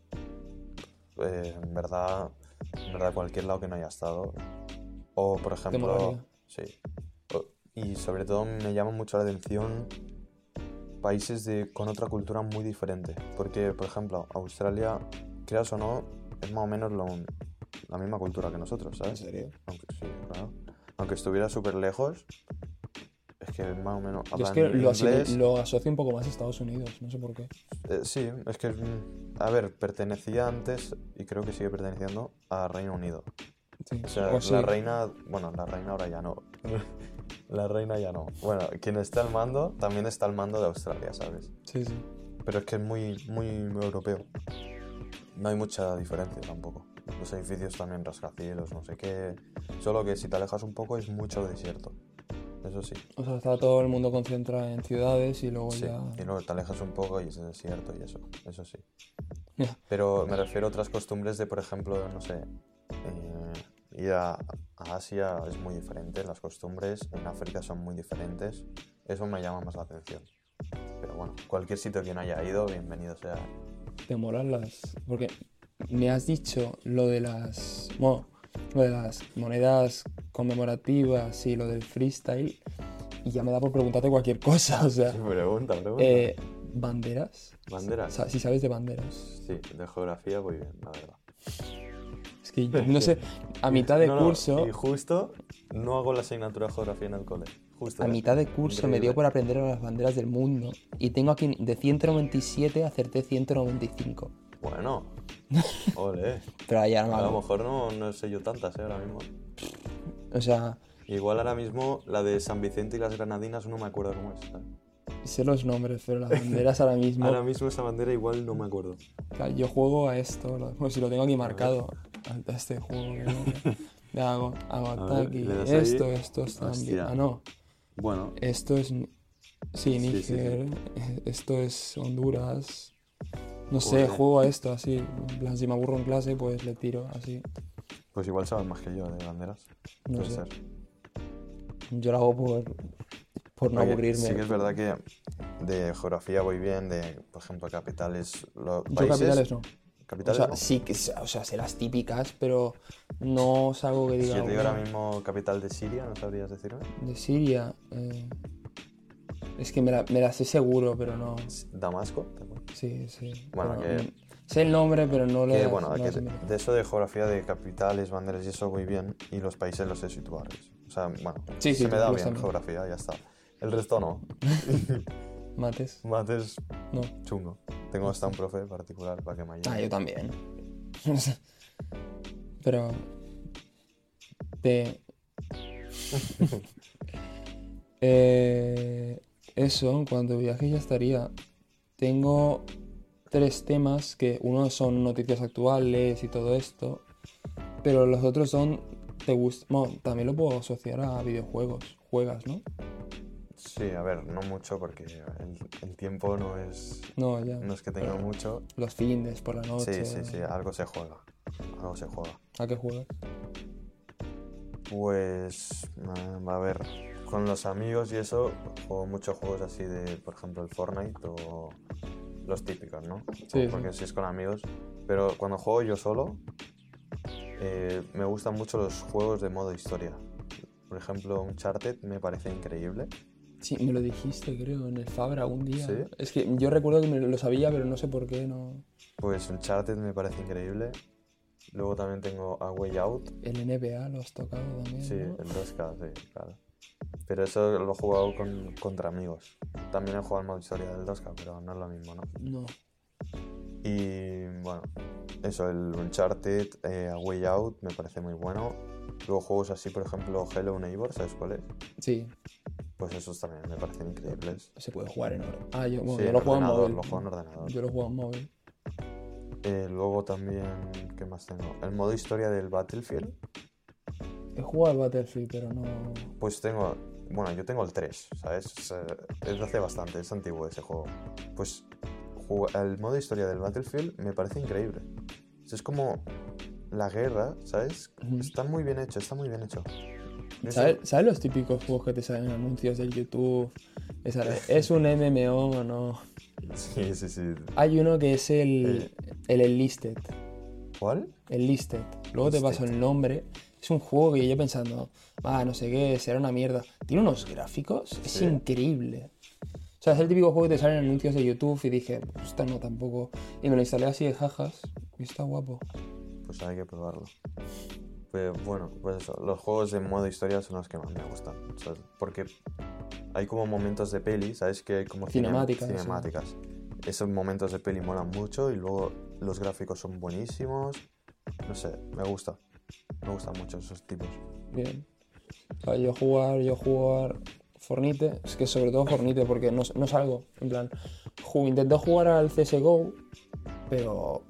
En verdad, cualquier lado que no haya estado. O, por ejemplo, molaría. sí. Y sobre todo me llama mucho la atención países con otra cultura muy diferente. Porque, por ejemplo, Australia, creas o no, es más o menos la misma cultura que nosotros, ¿En ¿sabes? serio? Aunque, sí, claro. Aunque estuviera súper lejos, es que más o menos Yo es hablan que inglés. lo asocio un poco más a Estados Unidos, no sé por qué. Sí, es que, a ver, pertenecía antes, y creo que sigue perteneciendo, a Reino Unido. Sí. O sea, O sí. la reina ahora ya no. La reina ya no. Bueno, quien está al mando también está al mando de Australia, ¿sabes? Sí, sí. Pero es que es muy, muy europeo. No hay mucha diferencia tampoco. Los edificios también rascacielos, no sé qué. Solo que si te alejas un poco es mucho desierto. Eso sí. O sea, está todo el mundo concentrado en ciudades y luego Sí. ya... Y luego te alejas un poco y es desierto y eso. Eso sí. Ya. Pero me refiero a otras costumbres de, por ejemplo, no sé, ir a Asia es muy diferente, las costumbres en África son muy diferentes, eso me llama más la atención. Pero bueno, cualquier sitio que no haya ido, bienvenido sea. Te molan las... Porque me has dicho lo de las... Bueno, lo de las monedas conmemorativas y lo del freestyle y ya me da por preguntarte cualquier cosa, o sea... Pregunta. ¿Banderas? ¿Banderas? Si sabes de banderas. Sí, de geografía voy bien, la verdad. Es que, no sé, a mitad de curso... Y justo no hago la asignatura de geografía en el cole. Justo, A mitad de curso me dio Increíble. por aprender las banderas del mundo y tengo aquí de 197 acerté 195. Bueno, ole. Pero ya no me A lo acuerdo. mejor no sé yo tantas, ahora mismo. O sea, Igual ahora mismo la de San Vicente y las Granadinas no me acuerdo cómo es, ¿sabes? sé los nombres, pero las banderas ahora mismo... Ahora mismo esa bandera igual no me acuerdo. Claro, yo juego a esto, pues si lo tengo aquí marcado, a este juego que no. Le hago ver, ataque, le das ahí. esto es también. Hostia. Ah, no, Bueno, esto es... Sí, Níger, sí. esto es Honduras. No sé, Joder. juego a esto así. En plan, si me aburro en clase, pues le tiro así. pues igual sabes más que yo de banderas. No Puede sé. ser. Yo lo hago por no Oye, aburrirme. sí que es verdad que de geografía voy bien, de, por ejemplo, capitales, los Yo países. capitales no. O Capitales sea, no. sí que o sea, sé las típicas, pero no es algo que Si diga. yo te digo ahora "Bueno, mismo capital de Siria, ¿no sabrías decirme? de Siria. Es que me la sé seguro, pero no. Damasco. ¿te acuerdas? Sí. Bueno, pero, sé el nombre, pero no Que, le. bueno, que de eso de geografía de capitales, banderas y eso voy bien, y los países los sé situar. O sea, bueno, Sí, se me da los bien también. geografía, ya está. El resto no. Mates. Mates No. chungo. Tengo hasta un profe particular para que me ayude. Ah, yo también. Pero. Eso, en cuanto a viaje ya estaría. Tengo 3 temas que uno son noticias actuales y todo esto, pero los otros son bueno, también lo puedo asociar a videojuegos. Juegas, ¿no? Sí, a ver, no mucho porque el tiempo no es Ya. que tenga mucho. Los fines por la noche. Sí, algo se juega. Algo se juega. ¿A qué juegas? Pues, a ver, con los amigos y eso, juego muchos juegos así de, por ejemplo, el Fortnite o los típicos, ¿no? Sí, Porque si es con amigos. Pero cuando juego yo solo, me gustan mucho los juegos de modo historia. Por ejemplo, Uncharted me parece increíble. Sí, me lo dijiste, creo, en el Fabra un día. ¿Sí? Es que yo recuerdo que me lo sabía, pero no sé por qué, no. Pues Uncharted me parece increíble. Luego también tengo A Way Out. El NBA lo has tocado también, Sí, ¿no? el 2K, sí, claro. Pero eso lo he jugado contra amigos. También he jugado al modo historia del 2K, pero no es lo mismo, ¿no? No. Y bueno, eso, el Uncharted, A Way Out me parece muy bueno. Luego juegos así, por ejemplo, Hello Neighbor, ¿sabes cuál es? Sí, Pues esos también me parecen increíbles. se puede jugar en orden. Ah, yo, bueno, Sí, yo en lo juego en ordenador, móvil. lo juego en ordenador. Yo lo juego en móvil. Luego también, ¿qué más tengo? El modo historia del Battlefield. He jugado al Battlefield, pero no... Pues tengo, bueno, yo tengo el 3, ¿sabes? Es de hace bastante, es antiguo ese juego. Pues el modo historia del Battlefield me parece increíble. Es como la guerra, ¿sabes? Ujú. Está muy bien hecho, está muy bien hecho. ¿Sabes los típicos juegos que te salen en anuncios de YouTube? ¿Es un MMO o no? Sí, sí, sí. Hay uno que es el Enlisted. ¿Cuál? El Listed. Luego te paso el nombre. Es un juego que yo pensando, no sé qué, será una mierda. Tiene unos gráficos, es Sí. increíble. O sea, es el típico juego que te salen anuncios de YouTube y dije, esta no tampoco. Y me lo instalé así de jajas y está guapo. Pues hay que probarlo. Pues bueno, pues eso, los juegos de modo historia son los que más me gustan, ¿sabes? Porque hay como momentos de peli, ¿sabes? Que hay como Cinemáticas, sí. cinemáticas. Esos momentos de peli molan mucho y luego los gráficos son buenísimos. No sé, me gustan mucho esos tipos. Bien. O sea, yo jugar Fornite, es que sobre todo Fornite porque no salgo. En plan, intenté jugar al CSGO, pero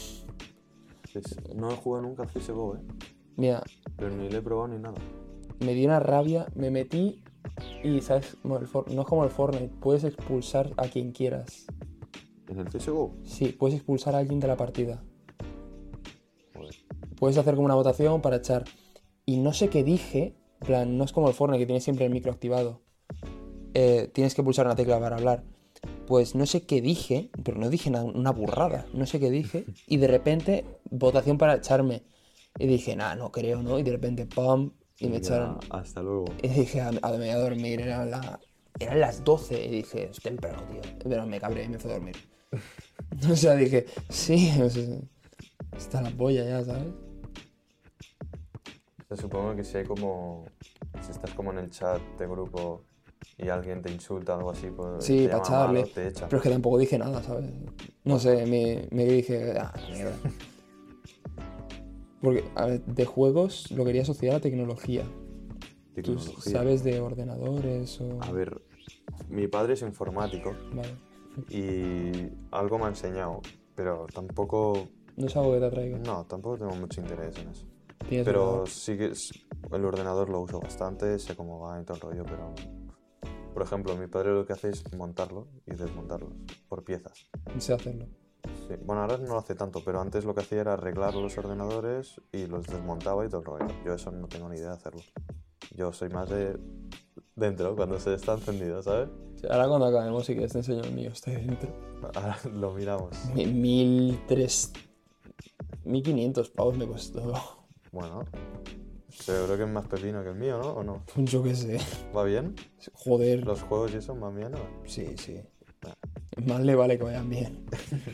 No he jugado nunca a CSGO, mira, pero ni le he probado ni nada. me dio una rabia, me metí y, ¿sabes? Bueno, no es como el Fortnite, puedes expulsar a quien quieras. ¿En el CSGO? Sí, puedes expulsar a alguien de la partida. Joder. Puedes hacer como una votación para echar. Y no sé qué dije, en plan, no es como el Fortnite que tiene siempre el micro activado. Tienes que pulsar una tecla para hablar. Pues no sé qué dije, pero no dije una burrada, no sé qué dije. Y de repente, votación para echarme. Y dije, no creo, ¿no? Y de repente, ¡pam! Y me echaron. Hasta luego. Y dije, me voy a dormir, eran las 12. Y dije, es temprano, tío. Pero me cabré y me fui a dormir. O sea, dije, sí, o sea, está la polla ya, ¿sabes? Yo supongo que si estás como en el chat de grupo y alguien te insulta o algo así, pues Sí, te para llama malo, echarle. te echan. Pero es que tampoco dije nada, ¿sabes? No sé, me dije, mierda. Porque, a ver, de juegos lo quería asociar a tecnología. ¿Tú Tecnología. sabes de ordenadores o...? A ver, mi padre es informático Vale. y algo me ha enseñado, pero tampoco... No es algo que te atraiga. No, tampoco tengo mucho interés en eso. Tienes Pero ordenador. sí que el ordenador lo uso bastante, sé cómo va y todo el rollo, pero... Por ejemplo, mi padre lo que hace es montarlo y desmontarlos por piezas. Sé hacerlo. Sí. Bueno, ahora no lo hace tanto, pero antes lo que hacía era arreglar los ordenadores y los desmontaba y todo el rollo. Yo eso no tengo ni idea de hacerlo. Yo soy más de dentro, cuando se está encendido, ¿sabes? Ahora cuando acabemos sí que te enseño el mío, estoy dentro. Ahora lo miramos. 1.500 pavos me costó. Bueno, seguro que es más pepino que el mío, ¿no? ¿O no? Yo qué sé. ¿Va bien? Joder. ¿Los juegos y eso van bien, no? Sí. Más le vale que vayan bien.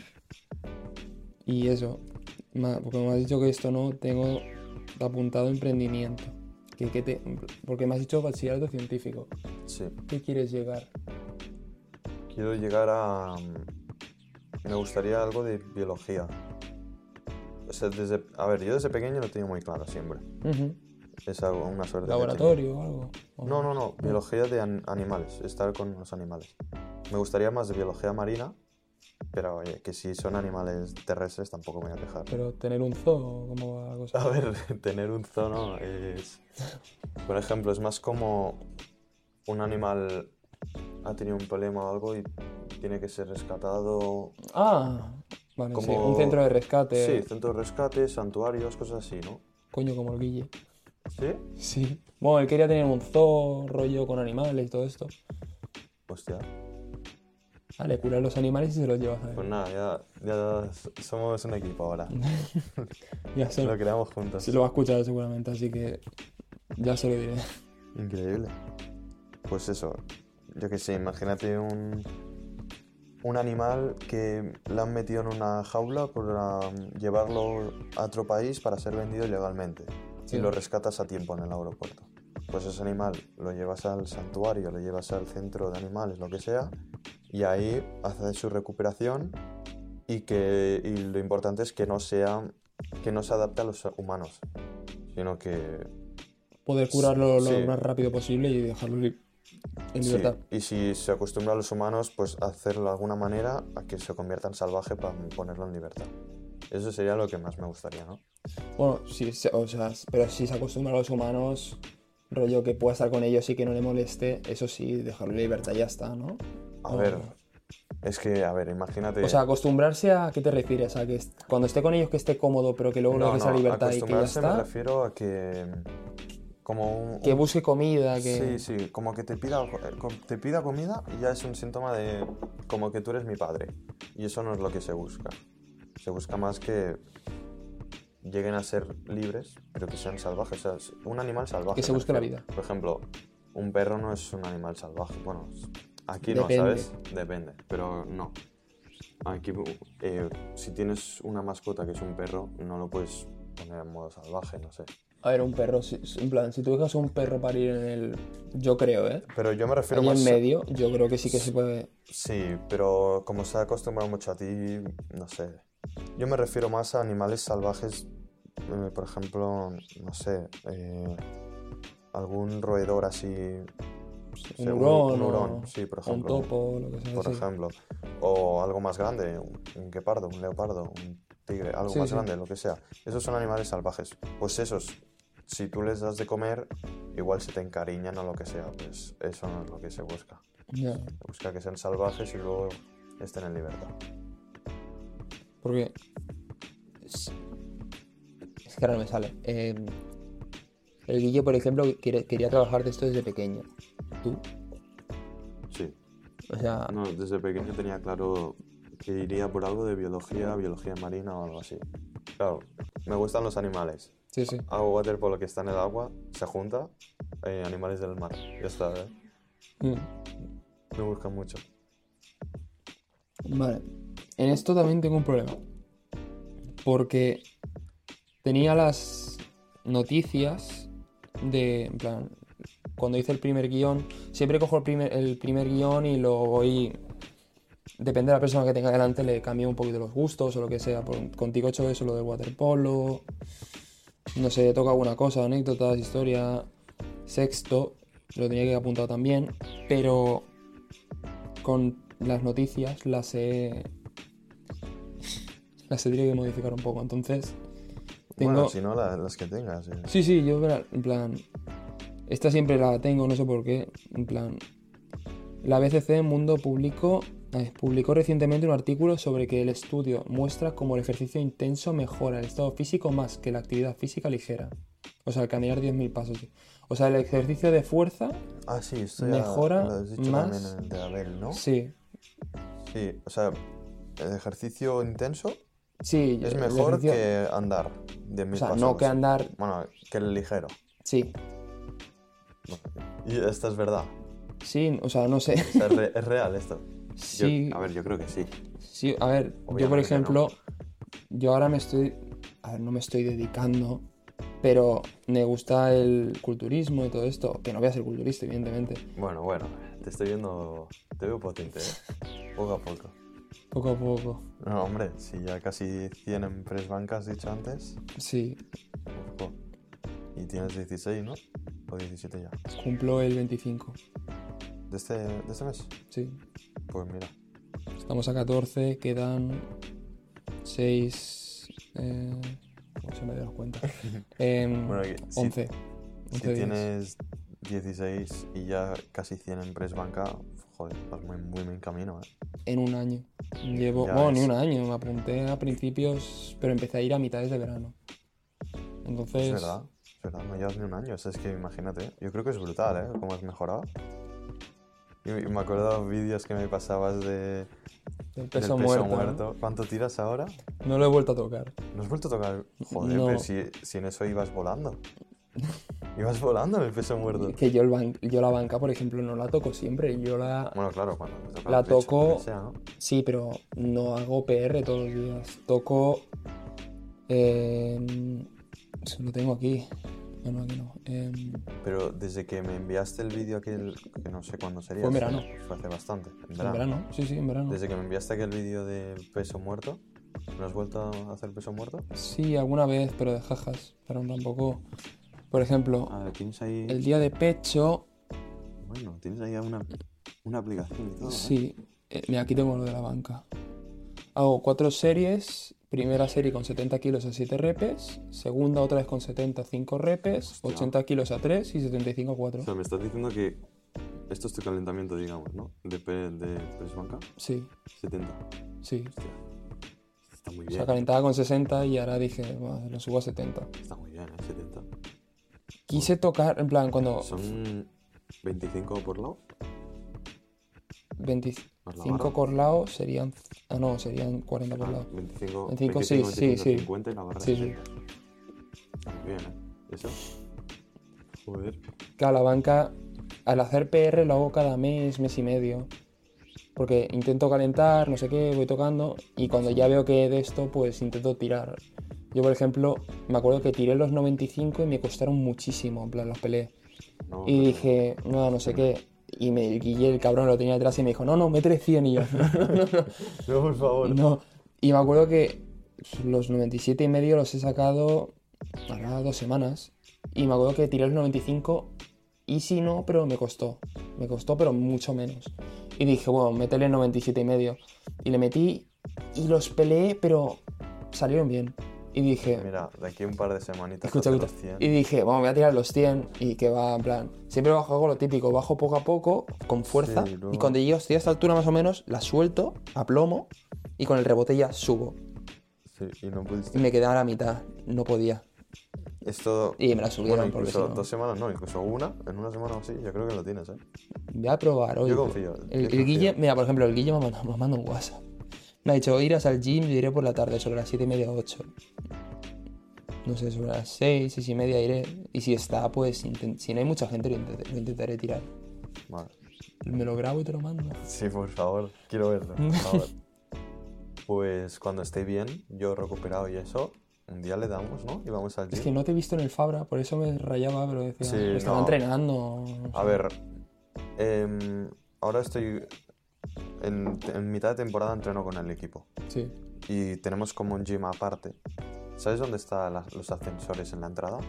Y eso, porque me has dicho que esto no tengo apuntado emprendimiento. Porque me has dicho bachillerato científico. Sí. ¿Qué quieres llegar? Quiero llegar a... Me gustaría algo de biología. O sea, yo desde pequeño lo he tenido muy claro siempre. Es algo, una suerte. ¿Laboratorio o algo? No. Biología de animales, estar con los animales. Me gustaría más de biología marina, pero oye, que si son animales terrestres tampoco me voy a quejar. Pero tener un zoo, ¿cómo va la cosa? A ver, tener un zoo no es... Por ejemplo, es más como un animal ha tenido un problema o algo y tiene que ser rescatado. Vale, Como... sí, un centro de rescate. Sí, centro de rescate, santuarios, cosas así, ¿no? Coño, como el Guille. ¿Sí? Sí. Bueno, él quería tener un zoo, rollo con animales y todo esto. Hostia. Vale, curar los animales y se los llevas a él. Pues nada, ya somos un equipo ahora. Ya sé. Lo creamos juntos. Sí, lo va a escuchar seguramente, así que ya se lo diré. Increíble. Pues eso, yo qué sé, imagínate un animal que le han metido en una jaula para llevarlo a otro país para ser vendido ilegalmente. Sí. Y lo rescatas a tiempo en el aeropuerto. Pues ese animal lo llevas al santuario, lo llevas al centro de animales, lo que sea, y ahí haces su recuperación y lo importante es que no se adapte a los humanos, sino que Poder curarlo sí. lo más rápido posible y dejarlo en sí, libertad. y si se acostumbra a los humanos, pues hacerlo de alguna manera a que se convierta en salvaje para ponerlo en libertad. Eso sería lo que más me gustaría, ¿no? Bueno, sí, o sea, pero si se acostumbra a los humanos, rollo que pueda estar con ellos y que no le moleste, eso sí, dejarlo en libertad y ya está, ¿no? A ver, es que, imagínate... O sea, acostumbrarse a ¿qué te refieres? A que cuando esté con ellos que esté cómodo, pero que luego lo dejes a libertad y que ya acostumbrarse me está. refiero a que... Como Que busque comida, que... Sí, como que te pida comida y ya es un síntoma de como que tú eres mi padre. Y eso no es lo que se busca. Se busca más que lleguen a ser libres, pero que sean salvajes. O sea, un animal salvaje. Que se busque la vida. Por ejemplo, un perro no es un animal salvaje. Bueno, aquí no, Depende. ¿sabes? Depende, pero no. Aquí, si tienes una mascota que es un perro, no lo puedes poner en modo salvaje, no sé. A ver, un perro, en plan, si tú dejas un perro parir en el... Yo creo, ¿eh? Pero yo me refiero Ahí más... en medio, yo creo que sí que se puede... Sí, pero como se ha acostumbrado mucho a ti, no sé. Yo me refiero más a animales salvajes, por ejemplo, no sé, algún roedor así... Un hurón, un hurón, sí, por un ejemplo. topo, lo que sea. Por sí. ejemplo. O algo más grande, un guepardo, un leopardo, un tigre, algo Sí, más sí. grande, lo que sea. Esos son animales salvajes. Pues esos, si tú les das de comer, igual se te encariñan o lo que sea. Pues eso no es lo que se busca. Ya. Se busca que sean salvajes y luego estén en libertad. Porque... Es que ahora no me sale. El Guille, por ejemplo, quería trabajar de esto desde pequeño. ¿Tú? Sí. O sea, No, desde pequeño tenía claro que iría por algo de biología marina o algo así. Claro, me gustan los animales. sí, sí. Hago waterpolo que está en el agua, se junta, animales del mar. Ya está, ¿eh? Me buscan mucho. Vale. En esto también tengo un problema. Porque tenía las noticias de, en plan, cuando hice el primer guión, siempre cojo el primer guión y lo voy... Depende de la persona que tenga delante, le cambio un poquito los gustos o lo que sea. Contigo he hecho eso, lo del waterpolo. No sé, toca alguna cosa, anécdotas, historia. Sexto, lo tenía que apuntar también. Pero con las noticias las he tenido que modificar un poco. Entonces, tengo... Bueno, si no, las que tengas. Sí, yo, en plan... Esta siempre la tengo, no sé por qué. En plan... La BCC Mundo publicó recientemente un artículo sobre que el estudio muestra cómo el ejercicio intenso mejora el estado físico más que la actividad física ligera. O sea, el caminar 10.000 pasos. O sea, el ejercicio de fuerza Ah, sí, esto ya mejora lo has dicho más... también en el de Abel, ¿no? Sí. Sí, o sea, el ejercicio intenso Sí, es el mejor ejercicio... que andar 10.000 O sea, pasos. no que andar... Bueno, que el ligero. Sí. Y esto es verdad. Sí, o sea, no sé. O sea, es real esto. Sí. Yo creo que sí. Sí, a ver, yo por Obviamente ejemplo, yo ahora no me estoy dedicando, pero me gusta el culturismo y todo esto, que no voy a ser culturista, evidentemente, Bueno, te veo potente, ¿eh? Poco a poco. poco a poco, No, hombre, si ya casi 100 en press banca has dicho antes. sí, Ojo. Y tienes 16, ¿no? O 17 ya. cumplo el 25, ¿De este mes? sí, Pues mira. estamos a 14, quedan 6, ¿cómo se me da cuenta? Bueno, 11 Si días. tienes 16 y ya casi 100 en press banca, joder, vas muy en camino, ¿eh? En un año. Llevo, Ya bueno, ves. ni un año, me apunté a principios, pero empecé a ir a mitades de verano. Entonces, Es verdad, no llevas ni un año, o sea, es que imagínate, yo creo que es brutal, ¿eh? Cómo has mejorado. Y me acuerdo de los vídeos que me pasabas el del peso peso muerto, ¿no? ¿Cuánto tiras ahora? No lo he vuelto a tocar. ¿No has vuelto a tocar? Joder, No. pero si en eso ibas volando. Ibas volando en el peso muerto. Que yo la banca, por ejemplo, no la toco siempre. Yo la... Bueno, claro, cuando te toca La el pecho, toco- lo que sea, ¿no? Sí, pero no hago PR todos los días. Toco... Lo tengo aquí. No, aquí no. Pero desde que me enviaste el vídeo aquel, que no sé cuándo sería. Fue en verano. Fue hace bastante. En En verano. verano, sí, en verano. Desde que me enviaste aquel vídeo del peso muerto, ¿no has vuelto a hacer peso muerto? Sí, alguna vez, pero de jajas. Pero tampoco. Por ejemplo, A ver, tienes ahí. el día de pecho, Bueno, tienes ahí una aplicación y todo. ¿eh? sí. Mira, aquí tengo lo de la banca. Hago 4 series. Primera serie con 70 kilos a 7 repes. Segunda otra vez con 70 a 5 repes. Hostia. 80 kilos a 3 y 75 a 4. O sea, me estás diciendo que esto es tu calentamiento, digamos, ¿no? De press banca, Sí, 70. sí. Hostia. Está muy O bien. sea, calentaba con 60 y ahora dije, bueno, lo subo a 70. Está muy bien, 70. Quise tocar, en plan, cuando Son 25 por lado. Más la 25 barra. por lado serían... Ah, no, serían 40 por lado. 25, 25, sí, 25, sí, 25, sí. 50 y la barra Sí, 70. Está muy bien, ¿eh? Eso. Joder. Claro, la banca, al hacer PR lo hago cada mes, mes y medio. Porque intento calentar, no sé qué, voy tocando. Y cuando ya veo que de esto, pues intento tirar. Yo, por ejemplo, me acuerdo que tiré los 95 y me costaron muchísimo, en plan, los peleé. No, Y pero- dije, no sé qué. Y me Guille, el cabrón, lo tenía detrás y me dijo, no, métele 100 y yo. No, por favor. No. Y me acuerdo que los 97 y medio los he sacado ahora 2 semanas. Y me acuerdo que tiré los 95 y si no, pero me costó. Me costó, pero mucho menos. Y dije, bueno, métele 97 y medio. Y le metí y los peleé, pero salieron bien. Y dije, Mira, de aquí a un par de semanitas escucha, hacer escucha. los 100. Y dije, bueno, voy a tirar los 100 y que va, en plan, siempre hago lo típico, bajo poco a poco, con fuerza, Sí, luego- y cuando llego estoy a esta altura más o menos, la suelto a plomo y con el rebote ya subo. Sí, y no pudiste. Y me quedaba a la mitad, no podía. Esto. Y me la subieron Bueno, porque incluso si no- 2 semanas, no, incluso en una semana o así, yo creo que lo tienes, ¿eh? Voy a probar hoy. Yo confío. El yo confío. Guille, mira, por ejemplo, el Guille me manda un WhatsApp. Me ha dicho, hoy irás al gym, yo iré por la tarde, sobre las 7:30 o 8. No sé, sobre las 6:30 iré. Y si está, pues, si no hay mucha gente, lo intentaré tirar. Vale. Me lo grabo y te lo mando. Sí, por favor, quiero verlo, por favor. Pues cuando esté bien, yo recuperado y eso, un día le damos, ¿no? Y vamos al Es gym. que no te he visto en el Fabra, por eso me rayaba, pero decía, Sí, estaba no. entrenando. no A sé. ver, ahora estoy en mitad de temporada, entreno con el equipo. Sí, Y tenemos como un gym aparte. ¿Sabes dónde están los ascensores en la entrada?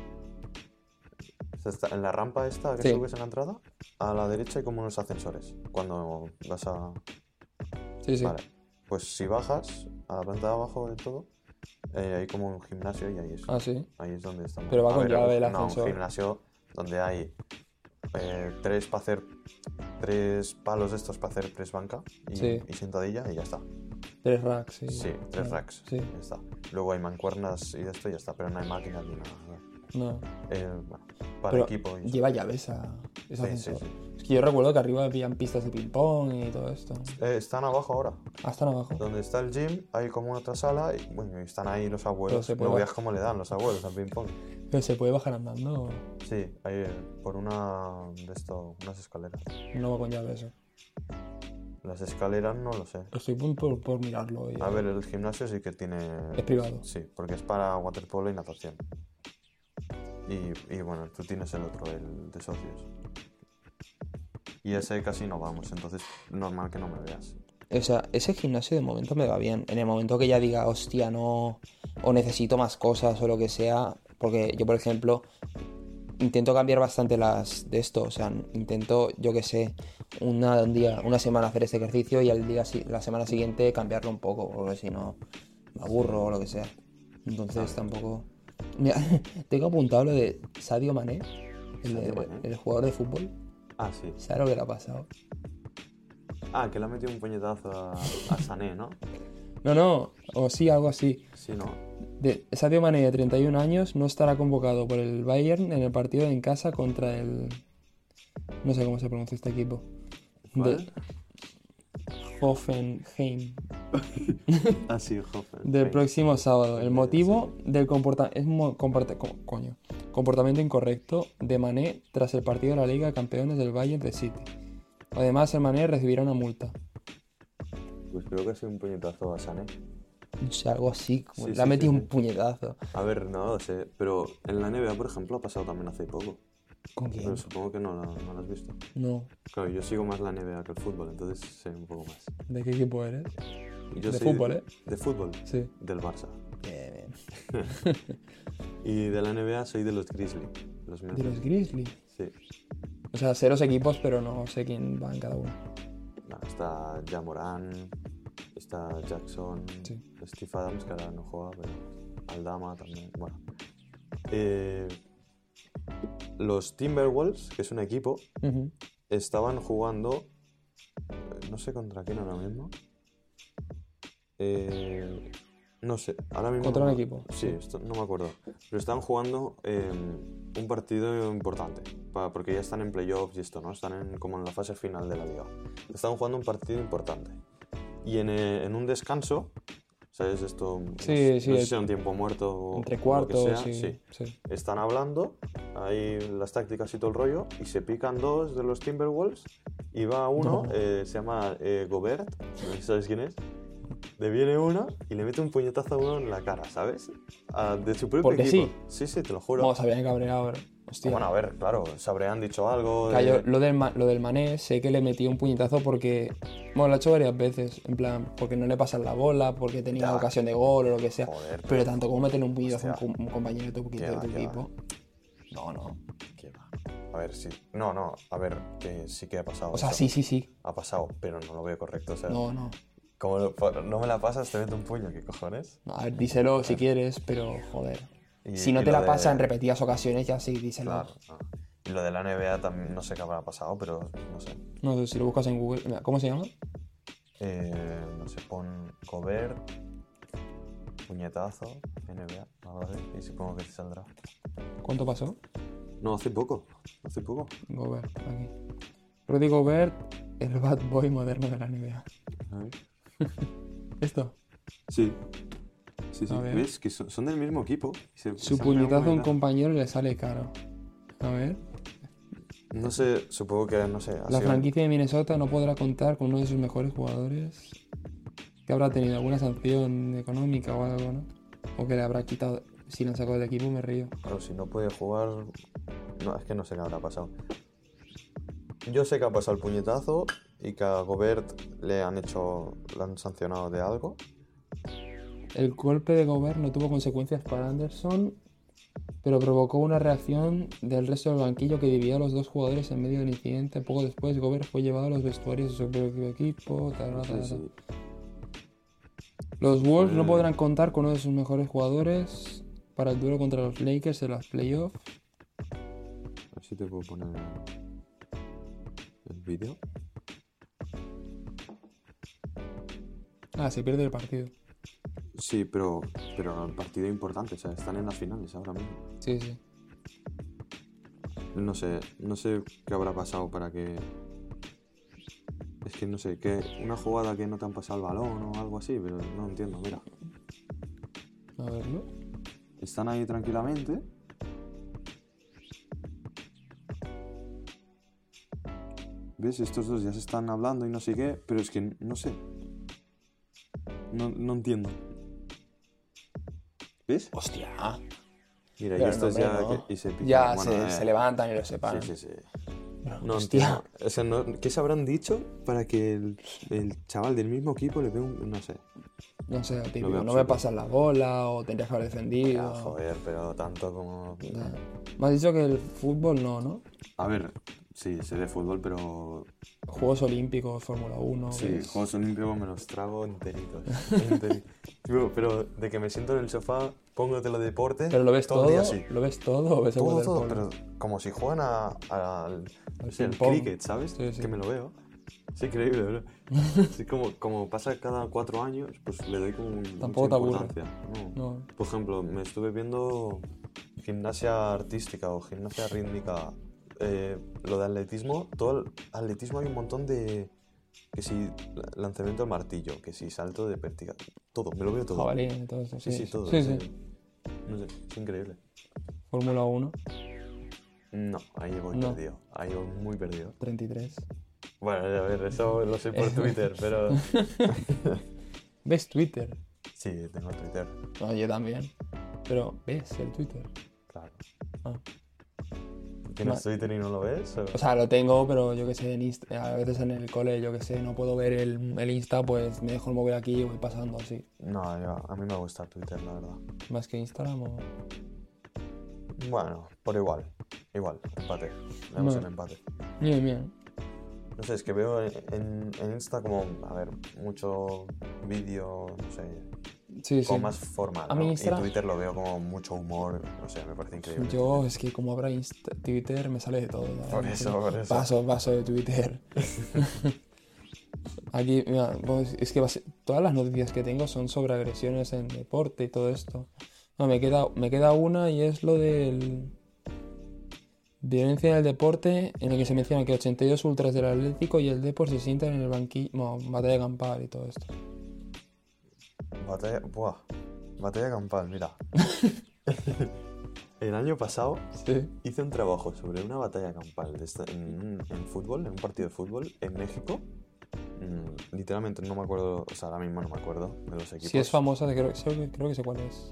O sea, en la rampa esta que Sí. subes en la entrada, a la derecha hay como unos ascensores. Cuando vas a... sí. Vale. Pues si bajas a la planta de abajo del todo, hay como un gimnasio y Ah, sí. ahí es donde estamos. Pero va A con ver, llave el no, ascensor. un gimnasio donde hay tres para hacer 3 palos estos para hacer press banca Sí. y sentadilla y ya está. 3 racks, sí. Sí, 3 Vale, racks. Sí, Ya está. Luego hay mancuernas y de esto y ya está, pero no hay máquinas ni nada. no. Bueno, para Pero equipo y eso. lleva llaves ese Sí, sí, ascensor. sí. Es que yo recuerdo que arriba habían pistas de ping-pong y todo esto. Están abajo ahora. Hasta abajo. Donde está el gym hay como otra sala y bueno, están ahí los Pero abuelos. se puede No veas cómo le dan los abuelos al ping pong. Pero se puede bajar andando. Sí, hay por unas escaleras. No va con llave eso. Las escaleras no lo sé. Estoy por mirarlo. A ver, el gimnasio sí que tiene... Es privado. Sí, porque es para waterpolo y natación. Y bueno, tú tienes el otro, el de socios. Y ese casi no vamos, entonces normal que no me veas. O sea, ese gimnasio de momento me va bien. En el momento que ya diga, hostia, no, o necesito más cosas o lo que sea, porque yo, por ejemplo, intento cambiar bastante las de esto. O sea, intento, yo qué sé, una semana hacer este ejercicio y la semana siguiente cambiarlo un poco, porque si no me aburro o lo que sea. Entonces tampoco. Mira, tengo apuntado lo de Sadio Mané, Sadio Mané. el jugador de fútbol. Ah, sí. ¿Sabes lo que le ha pasado? Ah, que le ha metido un puñetazo a Sané, ¿no? No, o sí, algo así. Sí, ¿no? Sadio Mané, de 31 años, no estará convocado por el Bayern en el partido en casa contra el... No sé cómo se pronuncia este equipo. ¿Cuál? Hoffenheim. Ah, sí, Hoffen. Del próximo sábado. El motivo Sí. del comportamiento incorrecto de Mané tras el partido de la Liga de Campeones del Bayern de City. Además, el Mané recibirá una multa. Pues creo que ha sido un puñetazo a Sané. No sé, algo así, como Sí, le ha sí, metido sí, un sí. puñetazo. A ver, no lo sé, pero en la NBA, por ejemplo, ha pasado también hace poco. ¿Con Pero quién? supongo que no lo has visto. No. Claro, yo sigo más la NBA que el fútbol, entonces sé un poco más. ¿De qué equipo eres? Yo De soy fútbol, ¿eh? De fútbol, Sí. del Barça. Bien. Y de la NBA soy de los Grizzlies. Los De Memphis. los Grizzlies. Sí. O sea, 0 equipos, pero no sé quién va en cada uno. Bueno, está Ja Morant, está Jackson, Sí. Steve Adams, que ahora no juega, pero Aldama también. Bueno. Los Timberwolves, que es un equipo, Ujú. estaban jugando. No sé contra quién ahora mismo. No sé, ahora mismo. Contra no un me- equipo. Sí, no me acuerdo. Pero estaban jugando un partido importante. Porque ya están en playoffs y esto, ¿no? Están como en la fase final de la liga. Estaban jugando un partido importante. Y en un descanso, ¿sabes? Esto. Sí, No sí, sé el- si sea un tiempo muerto o Entre lo que cuartos, sea. sí. Están hablando, hay las tácticas y todo el rollo, y se pican dos de los Timberwolves, y va uno, No. se llama Gobert, no sé si sabes quién es, le viene uno y le mete un puñetazo a uno en la cara, ¿sabes? De su propio Porque equipo. sí. Sí, te lo juro. Vamos, habían cabreado, bro. Hostia. Bueno, a ver, claro, se habrían dicho algo Claro, de... yo lo del Mané sé que le metí un puñetazo porque... Bueno, lo ha hecho varias veces. En plan, porque no le pasan la bola, porque tenía Ya. ocasión de gol o lo que sea. Joder, Pero tanto como meterle un puñetazo a Hostia. un compañero de tu Qué va, qué equipo. No. ¿Qué va? A ver, sí. No, a ver, que sí que ha pasado O sea, eso. sí. Ha pasado, pero no lo veo correcto, o sea... No. Como no me la pasas, te meto un puño, ¿qué cojones? A ver, díselo si quieres, pero joder. Y- Si no y te lo la pasa en de- repetidas ocasiones, ya sí, díselo. Claro, no. Y lo de la NBA también no sé qué habrá pasado, pero no sé. No sé, si lo buscas en Google. Mira, ¿cómo se llama? No sé, pon Gobert, puñetazo, NBA, algo así, y supongo que te saldrá. ¿Cuánto pasó? No, hace poco. Gobert, aquí. Rudy Gobert, el bad boy moderno de la NBA. A ver. ¿Esto? Sí. Sí. A ver. ¿Ves? Que son del mismo equipo. Su puñetazo a un compañero le sale caro. A ver. No sé, supongo que, no sé. ha La sido- franquicia de Minnesota no podrá contar con uno de sus mejores jugadores. Que habrá tenido alguna sanción económica o algo, ¿no? O que le habrá quitado. Si le han sacado del equipo, me río. Claro, si no puede jugar... No, es que no sé qué habrá pasado. Yo sé que ha pasado el puñetazo y que a Gobert le han sancionado de algo. El golpe de Gobert no tuvo consecuencias para Anderson, pero provocó una reacción del resto del banquillo que dividió a los dos jugadores en medio del incidente. Poco después, Gobert fue llevado a los vestuarios de su propio equipo. Sí. Los Wolves no Pues- podrán contar con uno de sus mejores jugadores para el duelo contra los Lakers en las playoffs. A ver si te puedo poner el vídeo. Se pierde el partido. Sí, pero el partido es importante, o sea, están en las finales ahora mismo. Sí. No sé qué habrá pasado para que... Es que no sé, que una jugada que no te han pasado el balón o algo así, pero no entiendo, mira. A verlo. Están ahí tranquilamente. ¿Ves? Estos dos ya se están hablando y no sé qué, pero es que no sé. No entiendo. ¿Ves? ¡Hostia! Mira, y Pero estos no, ya... hombre, no. y se pican. Ya Bueno, se levantan y lo separan. Sí. Pero, No hostia. entiendo. O sea, ¿qué se habrán dicho para que el chaval del mismo equipo le pegue un... No sé. No sé, típico, Lo veo no me absurdo. pasan la bola o tendrías que haber defendido. Ya, joder, pero tanto como... Ya. Me has dicho que el fútbol no. A ver, sí, sé de fútbol, pero... Juegos Olímpicos, Fórmula 1. Sí, ¿ves? Juegos Olímpicos me los trago enteritos. Tío, pero de que me siento en el sofá, pongo teledeporte... Pero lo ves todo todo, el día así. ¿lo ves todo o ves el Todo, waterpolo? pero como si juegan al no sé, al ping-pong. cricket, ¿sabes? Sí. Que me lo veo. Es increíble, ¿verdad? Sí, como pasa cada 4 años, pues le doy como Tampoco mucha te aburre. importancia. No. No. Por ejemplo, me estuve viendo gimnasia artística o gimnasia rítmica, lo de atletismo. Todo el atletismo hay un montón de... Que si lanzamiento al martillo, que si salto de pértiga, todo, me lo veo todo. Jabalí, todo eso. Sí, todo. Sí. No sé, es increíble. Fórmula 1, No, ahí voy No. perdido. Ahí voy muy perdido. 33. Bueno, a ver, eso lo sé por Twitter, pero... ¿Ves Twitter? Sí, tengo Twitter, No, yo también. Pero, ¿ves el Twitter? claro. Ah. ¿Tienes Twitter y no lo ves? O sea, lo tengo, pero yo que sé, a veces en el cole, yo que sé, no puedo ver el Insta, pues me dejo el móvil aquí y voy pasando así. No, a mí me gusta Twitter, la verdad. Más que Instagram o... Bueno, por igual, empate. Vamos en empate. Bien, bien. No sé, es que veo en Insta como, a ver, mucho vídeo, no sé, Sí, como sí. más formal, A ¿no? mí Y Instagram- Twitter lo veo como mucho humor, no sé, me parece increíble. Yo, es que como habrá Twitter, me sale de todo. ¿Verdad? Por eso. Paso de Twitter. Aquí, mira, pues, es que todas las noticias que tengo son sobre agresiones en deporte y todo esto. No, me queda una y es lo del... Violencia en el deporte, en el que se menciona que 82 ultras del Atlético y el Depor se sientan en el banquillo, bueno, batalla campal y todo esto. Batalla campal, mira. El año pasado Sí. hice un trabajo sobre una batalla campal en fútbol, en un partido de fútbol en México. Literalmente no me acuerdo, o sea, ahora mismo no me acuerdo de los equipos. Si es famosa, creo que sé cuál es.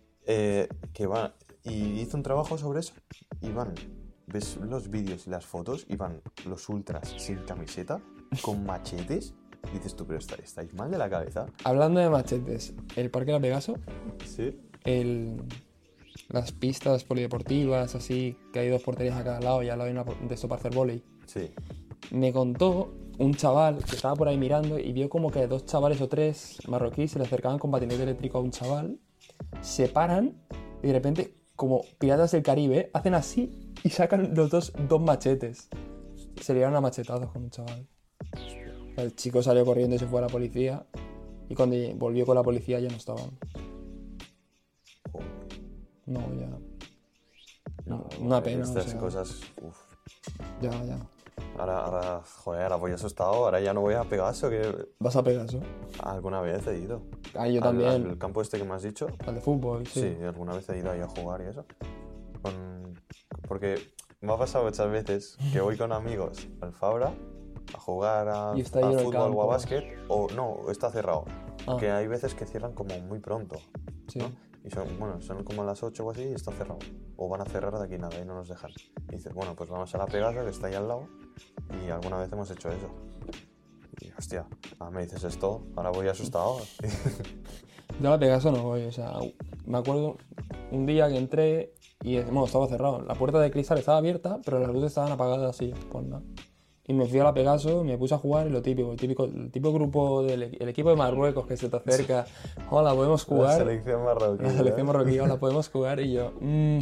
Y hice un trabajo sobre eso. Y ves los vídeos y las fotos y van los ultras sin camiseta, con machetes. Y dices tú, pero estáis mal de la cabeza. Hablando de machetes, el Parque La Pegaso, Sí. las pistas polideportivas, así, que hay 2 porterías a cada lado y al lado hay una de esto para hacer vóley. Sí. Me contó un chaval que estaba por ahí mirando y vio como que 2 chavales o 3 marroquíes se le acercaban con patinete eléctrico a un chaval, se paran y de repente, como piratas del Caribe, hacen así y sacan los dos machetes. Se liaron a machetazos con un chaval. El chico salió corriendo y se fue a la policía y cuando volvió con la policía ya no estaban. Joder. No, ya. No, Una pena, Estas o sea. cosas. Uf. Ya. Ahora voy asustado. Ahora ya no voy a Pegaso, que ¿Vas a Pegaso? alguna vez he ido. Ah, yo también. Al campo este que me has dicho. Al de fútbol, sí. Sí, alguna vez he ido ahí a jugar y eso. Porque me ha pasado muchas veces que voy con amigos al Fabra a jugar a Y está lleno el fútbol o a campo. básquet, o no, está cerrado. Ah. Que hay veces que cierran como muy pronto, Sí. ¿no? Y son como las 8 o así y está cerrado. O van a cerrar de aquí nada y no nos dejan. Y dices, bueno, pues vamos a la Pegaso, que está ahí al lado, y alguna vez hemos hecho eso. Y hostia, ahora me dices esto, ahora voy asustado. Yo a la Pegaso no voy, o sea, me acuerdo un día que entré y bueno, estaba cerrado. La puerta de cristal estaba abierta, pero las luces estaban apagadas así, pues nada. Y me fui a la Pegaso, me puse a jugar y lo típico, el típico grupo el equipo de Marruecos que se te acerca. Hola, ¿podemos La jugar? selección marroquí. La selección marroquí, hola, ¿podemos jugar? Y yo,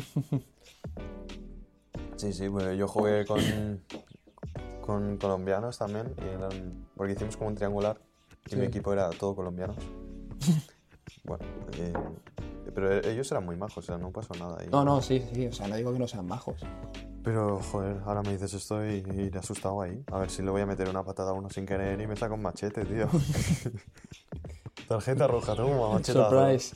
Sí, pues yo jugué con colombianos también, porque hicimos como un triangular y Sí. mi equipo era todo colombianos. Bueno, pero ellos eran muy majos, o sea, no pasó nada ahí. No, sí, o sea, no digo que no sean majos. Pero, joder, ahora me dices esto y le he asustado ahí. A ver si le voy a meter una patada a uno sin querer y me saca un machete, tío. Tarjeta roja, toma, machetazo. Surprise.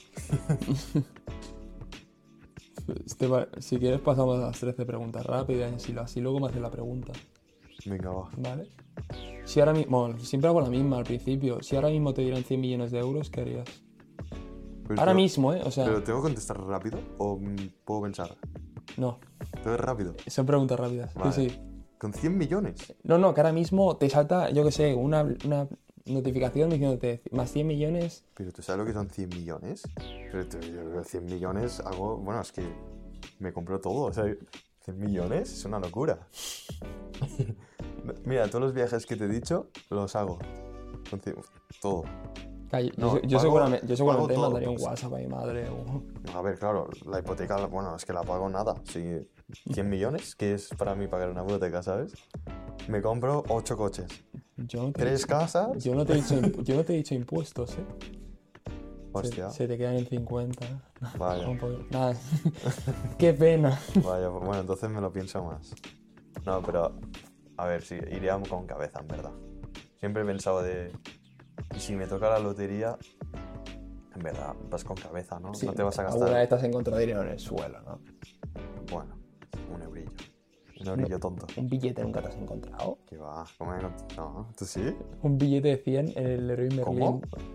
Si quieres pasamos a las 13 preguntas rápidas y así luego me haces la pregunta, Venga, va. ¿vale? Si ahora mismo, bueno, siempre hago la misma al principio, si ahora mismo te dieran 100 millones de euros, ¿qué harías? Pero Ahora tengo- mismo, o sea, ¿Pero tengo que contestar rápido o puedo pensar? no, Tengo que rápido. son preguntas rápidas, Vale. sí. ¿Con 100 millones? No, que ahora mismo te salta, yo que sé, una notificación diciéndote más 100 millones, ¿Pero tú sabes lo que son 100 millones? Pero yo 100 millones hago... Bueno, es que me compro todo, o sea, 100 millones es una locura. Mira, todos los viajes que te he dicho los hago. Con 100 todo. No, yo pago seguramente todo. mandaría un WhatsApp a mi madre o... A ver, claro, la hipoteca, bueno, es que la pago nada. Si 100 millones, que es para mí pagar una hipoteca, ¿sabes? Me compro 8 coches, Yo no te, 3 casas. yo no te he dicho impuestos, ¿eh? Hostia, Se te quedan en 50. vaya, Un poco- Nada. Qué pena. vaya, pues bueno, entonces me lo pienso más. No, pero, a ver, sí, iría con cabeza, en verdad. Siempre he pensado de... Y si me toca la lotería, en verdad, vas con cabeza, ¿no? Sí, No te vas a alguna vez gastar... te has encontrado dinero en el suelo, ¿no? Bueno, un eurillo. Un eurillo tonto. ¿Un billete nunca te has encontrado? ¿Qué va? ¿Cómo he No, ¿tú sí? Un billete de 100 en el Leroy Merlin. ¿Cómo?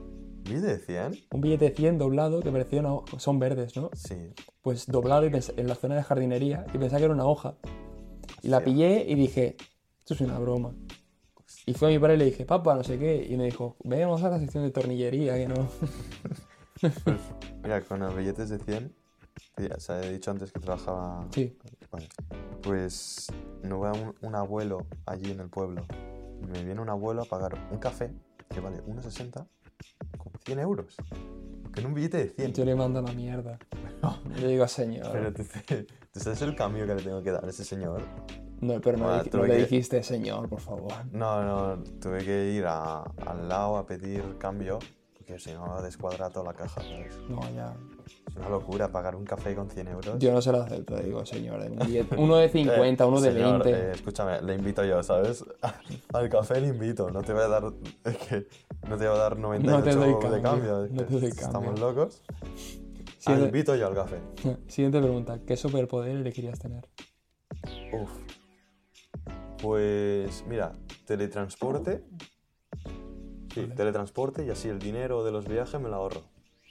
billete de 100? Un billete de 100 doblado que parecía una hoja. Son verdes, ¿no? Sí. Pues doblado en la zona de jardinería y pensaba que era una hoja. Y la Hostia. pillé y dije, esto es una broma. Y fui a mi padre y le dije, papá, no sé qué. Y me dijo, vamos a la sección de tornillería, que no. Pues, mira, con los billetes de 100, ya, o sea, he dicho antes que trabajaba... Sí. Vale. Pues no va un abuelo allí en el pueblo. Me viene un abuelo a pagar un café que vale 1,60 con 100 euros. Con un billete de 100. Yo le mando a la mierda. Le digo, señor. Pero ¿tú sabes el cambio que le tengo que dar a ese señor? No, pero no, Ah, no tuve le que- dijiste, señor, por favor. No, tuve que ir al lado a pedir cambio, porque si no descuadra toda la caja, ¿sabes? No, ya. Es una locura pagar un café con 100 euros. Yo no se lo acepto, digo, señor. Uno de 50, uno de Señor, 20. Escúchame, le invito yo, ¿sabes? Al café le invito, no te voy a dar, es que no te voy a dar 98 No te doy de cambio, cambio. es no que te doy Estamos cambio. locos. Siguiente- Invito yo al café. Siguiente pregunta. ¿Qué superpoder elegirías tener? Uf. Pues mira, teletransporte. Sí, Vale. teletransporte y así el dinero de los viajes me lo ahorro.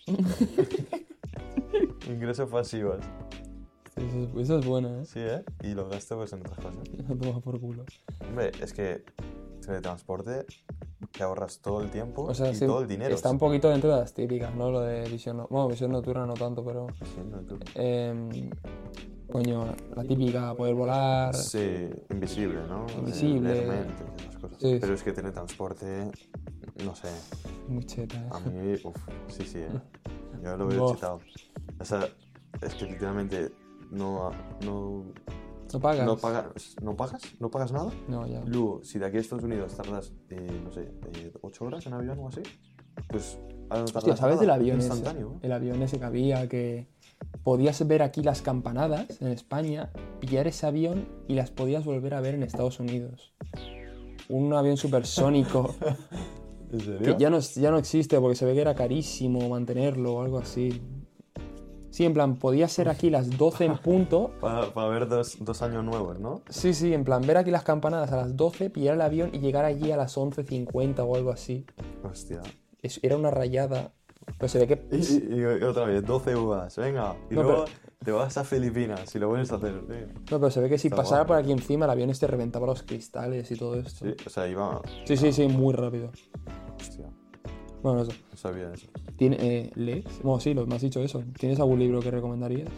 Ingresos pasivos. Eso es buena, ¿eh? Sí, ¿eh? Y lo gasto pues en otras cosas. No toma por culo. Hombre, es que teletransporte te ahorras todo el tiempo O sea, y sí, todo el dinero. está un poquito dentro de las típicas, ¿no? Lo de visión... Bueno, visión nocturna no tanto, pero... Sí, no, tú. Coño, la típica, poder volar... Sí, invisible, ¿no? Invisible. Leer mentes y esas cosas. Sí, Pero sí. es que teletransporte, no sé, Muy cheta, ¿eh? a mí, sí, yo lo veo Bof. chetado. O sea, es que literalmente no ¿No pagas? no pagas nada. No, ya. Luego, si de aquí a Estados Unidos tardas, no sé, 8 horas en avión o así, pues ahora no tardas Hostia, ¿sabes nada, del avión ese? instantáneo, ¿eh? El avión ese que había, que podías ver aquí las campanadas en España, pillar ese avión y las podías volver a ver en Estados Unidos. Un avión supersónico ¿En que serio? ya no existe porque se ve que era carísimo mantenerlo o algo así. Sí, en plan, podía ser aquí las 12 en punto. Para ver dos años nuevos, ¿no? Sí, en plan, ver aquí las campanadas a las 12, pillar el avión y llegar allí a las 11:50 o algo así. Hostia. Era una rayada. Pero se ve que... Y otra vez, 12 uvas, venga. Y No, luego te vas a Filipinas y lo vuelves a hacer. Sí, No, pero se ve que si Está pasara guapo. por aquí encima el avión este reventaba los cristales y todo esto. sí, o sea, iba... Sí, muy rápido. Hostia, Bueno, eso. no sabía eso. ¿Lees? Bueno, sí, me has dicho eso. ¿Tienes algún libro que recomendarías?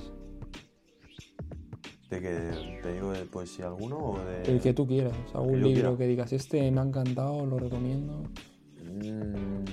¿De que te digo de poesía alguno o de...? El que tú quieras. Algún Que yo libro quiera. que digas, este me ha encantado, lo recomiendo. Mm,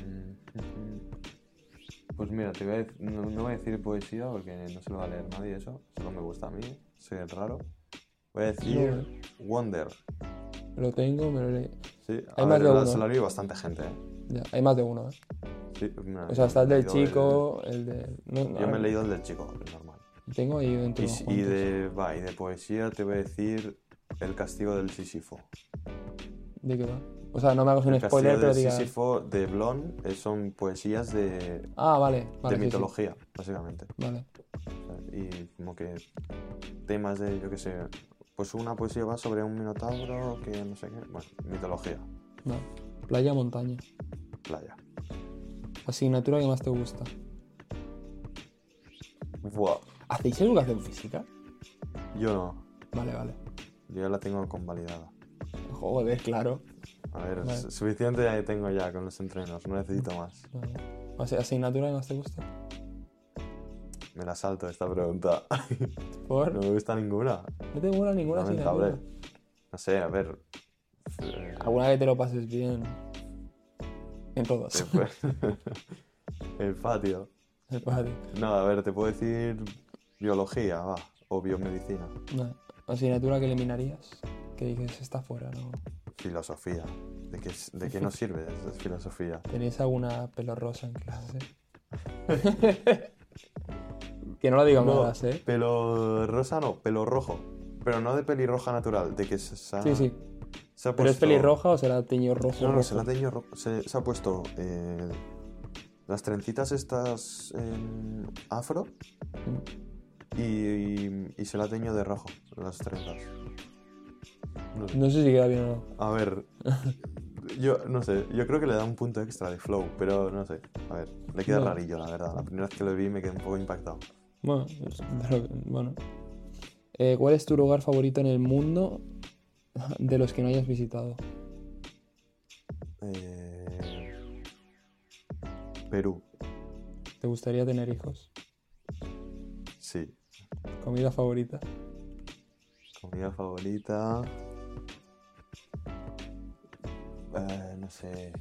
Pues mira, no voy a decir poesía porque no se lo va a leer nadie eso. Solo me gusta a mí, soy el raro. Voy a decir Wonder. Lo tengo, me lo leí. Sí, Hay más de uno. se lo ha leído bastante gente, ¿eh? Ya, hay más de uno, ¿eh? Sí, mira, O sea, está el me he del leído chico, el de... Yo me he leído el del chico, el normal. Tengo ahí dentro unos Y cuantos. de poesía te voy a decir El castigo del Sísifo. ¿De qué va? O sea, no me hagas un El castigo spoiler, pero del diga... Sísifo de Blon son poesías de Ah, vale. de Sí, mitología, básicamente. sí. Vale. O sea, y como que temas de, yo qué sé, pues una poesía va sobre un minotauro que no sé qué, bueno, mitología, Vale. Playa, montaña. playa. Asignatura que más te gusta. Buah, ¿Hacéis educación física? yo no, Vale. yo ya la tengo convalidada. Joder, claro. A ver, Vale. suficiente ya tengo ya con los entrenos, no necesito más. Vale. ¿Asignatura que más te gusta? Me la salto esta pregunta. ¿Por? No me gusta ninguna. No te mola ninguna Lamentable. asignatura. No sé, a ver. Alguna que te lo pases bien. En todas. Después- El patio. Vale. No, a ver, te puedo decir biología, va, o biomedicina. Vale. ¿Asignatura que eliminarías? Que dices, está fuera, ¿no? Filosofía. ¿De qué nos sirve esa filosofía? ¿Tenéis alguna pelo rosa en clase? Que no lo digo No, más, ¿eh? pelo rosa no, pelo rojo. Pero no de pelirroja natural, de que se ha, Sí. se ha ¿Pero es puesto- pelirroja o será teñido rojo? No, rojo? se la ha teñido se ha puesto las trencitas estas afro y se la ha teñido de rojo, las trenzas. No sé. No sé si queda bien o no. A ver, Yo no sé, yo creo que le da un punto extra de flow, pero no sé. A ver, le queda No. rarillo, la verdad. La primera vez que lo vi me quedé un poco impactado. Bueno, bueno. ¿Cuál es tu lugar favorito en el mundo de los que no hayas visitado? Perú, ¿Te gustaría tener hijos? sí. ¿Comida favorita? Comida favorita. No sé.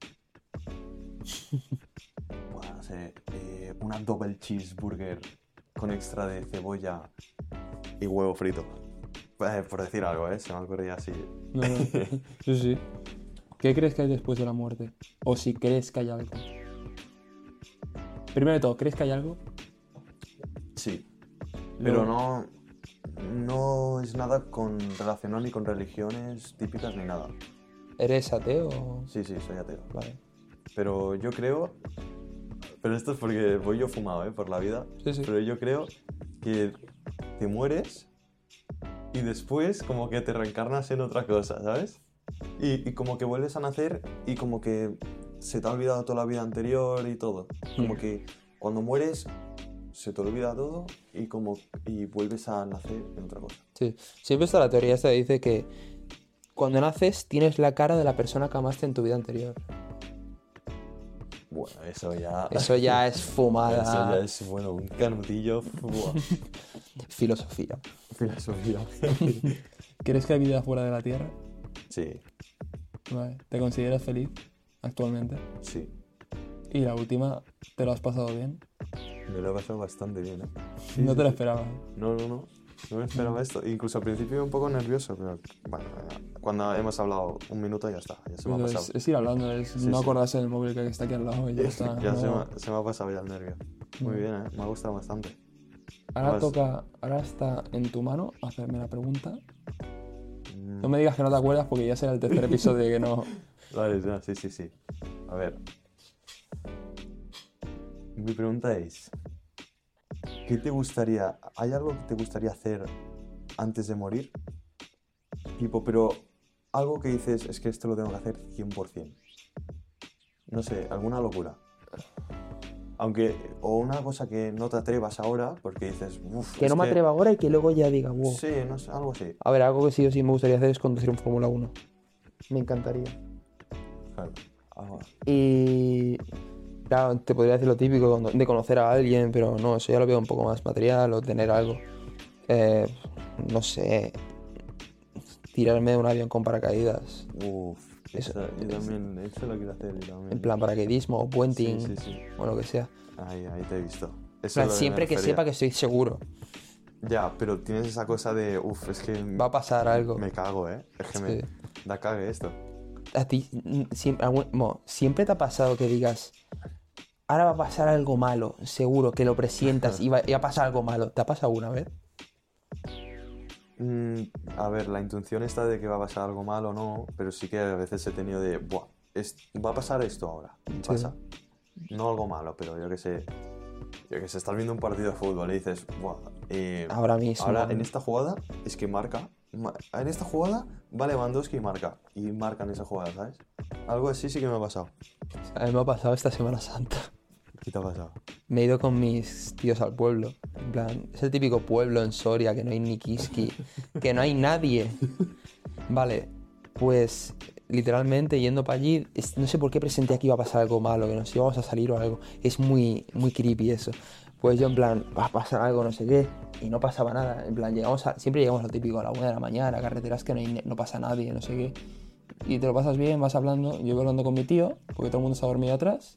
Bueno, no sé. Una double cheeseburger con extra de cebolla y huevo frito. Por decir algo, se me ocurría así. No, no. Sí, sí. ¿Qué crees que hay después de la muerte? O si crees que hay algo. Primero de todo, ¿crees que hay algo? Sí. Pero Luego, no es nada relacionado ni con religiones típicas ni nada. ¿Eres ateo? Sí, soy ateo. Vale. Pero yo creo. Pero esto es porque voy yo fumado, por la vida. Sí, sí. Pero yo creo que te mueres y después como que te reencarnas en otra cosa, ¿sabes? Y como que vuelves a nacer y como que se te ha olvidado toda la vida anterior y todo. Como que cuando mueres se te olvida todo y vuelves a nacer en otra cosa. Sí. Siempre está la teoría esta que dice que cuando naces tienes la cara de la persona que amaste en tu vida anterior. Bueno, eso ya... Eso ya es fumada. Eso ya es, bueno, un canutillo. Buah. Filosofía. Filosofía. ¿Crees que hay vida fuera de la Tierra? Sí, Vale. ¿Te consideras feliz actualmente? sí. Y la última, ¿te lo has pasado bien? Me lo he pasado bastante bien, Sí, No sí, te lo sí. esperabas. No me esperaba esto. Incluso al principio un poco nervioso, pero bueno, cuando hemos hablado un minuto ya está, ya se me ha Pues pasado. es ir hablando, es Sí, no sí. acordarse del móvil que está aquí al lado y ya está. Ya No. se me ha pasado ya el nervio. Muy bien, me ha gustado bastante. Ahora está en tu mano hacerme la pregunta. Mm, No me digas que no te acuerdas porque ya será el tercer episodio que no. Vale, ya, sí. A ver. Mi pregunta es, ¿qué te gustaría, hay algo que te gustaría hacer antes de morir? Tipo, pero algo que dices, es que esto lo tengo que hacer 100%. No sé, alguna locura. Aunque, o una cosa que no te atrevas ahora porque dices, uff, Que no me atreva ahora y que luego ya diga, wow. Sí, no sé, algo así. A ver, algo que sí o sí me gustaría hacer es conducir un Fórmula 1. Me encantaría. Claro. algo- Y claro, te podría decir lo típico de conocer a alguien, pero no, eso ya lo veo un poco más material o tener algo. No sé, tirarme de un avión con paracaídas. Uf, Eso- yo también, eso lo quiero hacer, yo también. En plan paracaidismo o puenting Sí. o lo que sea. Ahí te he visto. En Eso es plan, lo siempre me que refería. sepa que estoy seguro. Ya, pero tienes esa cosa de, uff, es que Va a pasar algo. me cago, Es que Sí. me da cague esto. A ti siempre te ha pasado que digas, ahora va a pasar algo malo, seguro, que lo presientas y va a pasar algo malo. ¿Te ha pasado alguna vez? A ver, la intuición está de que va a pasar algo malo o no, pero sí que a veces he tenido de, buah, va a pasar esto ahora. Y pasa. No algo malo, pero yo que sé, estás viendo un partido de fútbol y dices, buah, Ahora mismo. ahora en esta jugada es que marca, en esta jugada va Lewandowski y marca en esa jugada, ¿sabes? Algo así sí que me ha pasado. A mí me ha pasado esta Semana Santa. ¿Qué te ha pasado? Me he ido con mis tíos al pueblo. En plan, es el típico pueblo en Soria que no hay ni kiski, que no hay nadie. Vale, pues literalmente yendo para allí, no sé por qué presenté que iba a pasar algo malo, que nos íbamos a salir o algo. Es muy creepy eso. Pues yo en plan, va a pasar algo, no sé qué, y no pasaba nada. En plan, siempre llegamos al típico, a la 1 de la mañana, carreteras que no pasa nadie, no sé qué. Y te lo pasas bien, vas hablando, yo voy hablando con mi tío, porque todo el mundo está dormido atrás.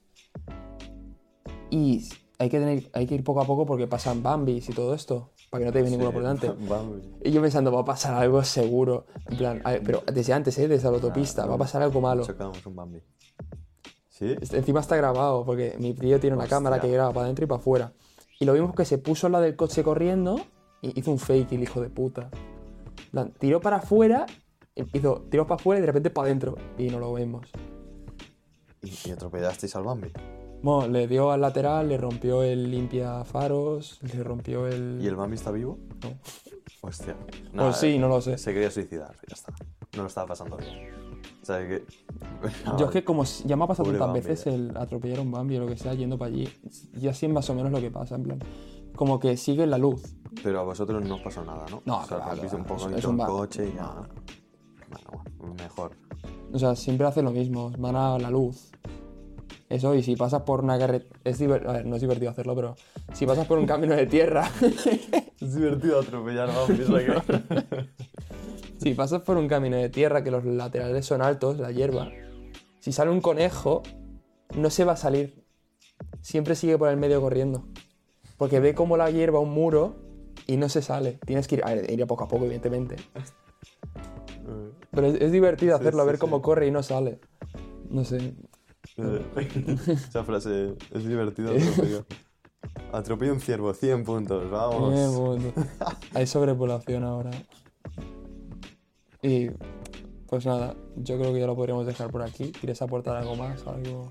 Y hay que ir poco a poco porque pasan bambis y todo esto, para que no te lleve ninguno por delante. Vamos. Y yo pensando, va a pasar algo seguro. En plan, pero desde antes, desde la autopista, va a pasar algo malo. Chocamos un Bambi. ¿Sí? Encima está grabado, porque mi tío tiene una Hostia. cámara que graba para adentro y para afuera. Y lo vimos que se puso al lado del coche corriendo y hizo un fake, el hijo de puta. En plan, tiró para afuera, tiró para afuera y de repente para adentro. Y no lo vemos. ¿Y atropellasteis al Bambi? Bueno, le dio al lateral, le rompió el limpiafaros, le rompió el... ¿Y el Bambi está vivo? No. Hostia. Pues sí, no lo sé. Se quería suicidar, ya está. No lo estaba pasando bien. O sea que... Yo es que como ya me ha pasado Pobre tantas Bambi, veces el atropellar a un Bambi o lo que sea yendo para allí, y así es más o menos lo que pasa, en plan. Como que sigue la luz. Pero a vosotros no os pasó nada, ¿no? No, o sea, que va, que has que visto va. un poco Es el un coche y ya, no. ¿no? Bueno, mejor. O sea, siempre hacen lo mismo, van a la luz. Eso, y si pasas por una carretera... A ver, no es divertido hacerlo, pero si pasas por un camino de tierra... Es divertido atropellar Bambis, Si pasas por un camino de tierra que los laterales son altos, la hierba, si sale un conejo, no se va a salir. Siempre sigue por el medio corriendo. Porque ve como la hierba un muro y no se sale. Tienes que ir... A ver, ir a poco, evidentemente. Pero es divertido hacerlo, Sí, ver sí, cómo sí. corre y no sale. No sé. Esa frase es divertida. Atropello un ciervo, 100 puntos, vamos. Bueno. Hay sobrepoblación ahora. Y pues nada, yo creo que ya lo podríamos dejar por aquí. ¿Quieres aportar algo más? Algo...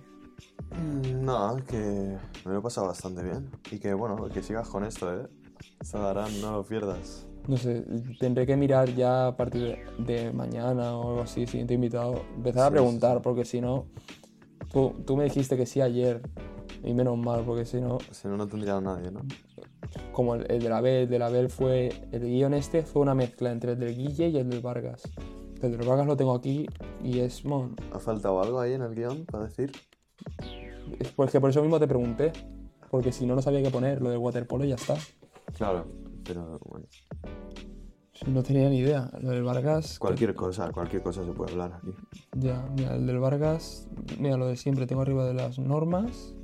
No, que me lo he pasado bastante bien. Y que bueno, que sigas con esto, ¿eh? Sadarán, no lo pierdas. No sé, tendré que mirar ya a partir de mañana o algo así, siguiente invitado. Empezar a Sí, preguntar, sí. porque si no... Tú me dijiste que sí ayer, y menos mal, porque si no... Si no, no tendría a nadie, ¿no? Como el de la Bel fue... El guión este fue una mezcla entre el del Guille y el del Vargas. El del Vargas lo tengo aquí y es... Mon, ¿Ha faltado algo ahí en el guión para decir? es porque por eso mismo te pregunté. Porque si no, no sabía qué poner. Lo del waterpolo y ya está. Claro, pero bueno. No tenía ni idea. Lo del Vargas... Cualquier cosa se puede hablar aquí. Ya, mira, el del Vargas... Mira, lo de siempre. Tengo arriba de las normas.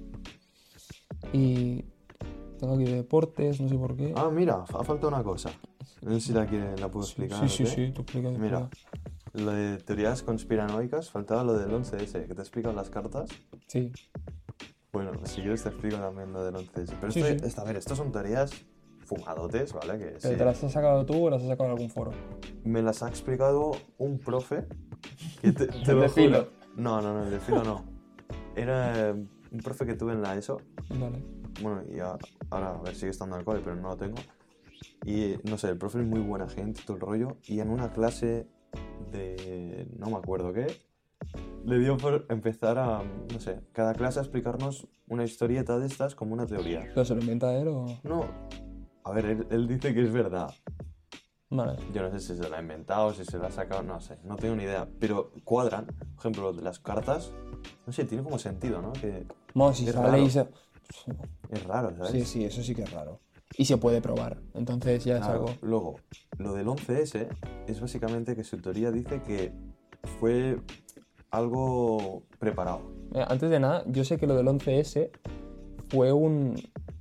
Y... Tengo aquí de deportes, no sé por qué. Ah, mira, ha faltado una cosa. No sé si la puedo explicar. Sí, ¿o qué? sí, tú explica. Mira, lo de teorías conspiranoicas, faltaba lo del 11S, que te explican las cartas. Sí. Bueno, si quieres te explico también lo del 11S. Pero Sí, a ver, estas son teorías fumadotes, ¿vale? Que ¿Pero te las has sacado tú o las has sacado de algún foro? me las ha explicado un profe que te ¿El lo de juro. filo? No, el de filo no. Era un profe que tuve en la ESO. Vale. Bueno, y ahora a ver, sigue estando en el cole, pero no lo tengo. Y no sé, el profe es muy buena gente, todo el rollo. Y en una clase de no me acuerdo qué, le dio por empezar a, no sé, cada clase a explicarnos una historieta de estas como una teoría. ¿Pero se lo inventa él o...? No, a ver, él dice que es verdad. Vale. Yo no sé si se la ha inventado, si se la ha sacado, no sé, no tengo ni idea. Pero cuadran, por ejemplo, lo de las cartas, no sé, tiene como sentido, ¿no? Que Bueno, si es sale raro. y se... Es raro, ¿sabes? Sí, sí, eso sí que es raro. Y se puede probar, entonces ya es Claro. algo... Luego, lo del 11S es básicamente que su teoría dice que fue algo preparado. Antes de nada, yo sé que lo del 11S fue un...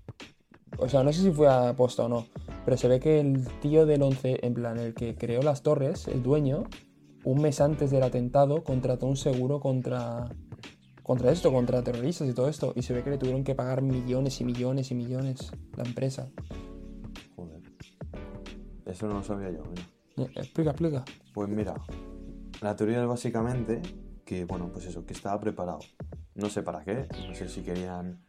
O sea, no sé si fue a posta o no, pero se ve que el tío del 11, en plan, el que creó las torres, el dueño, un mes antes del atentado, contrató un seguro contra terroristas y todo esto, y se ve que le tuvieron que pagar millones y millones y millones la empresa. Joder. Eso no lo sabía yo, mira. Explica. Pues mira, la teoría es básicamente que, bueno, pues eso, que estaba preparado. No sé para qué, no sé si querían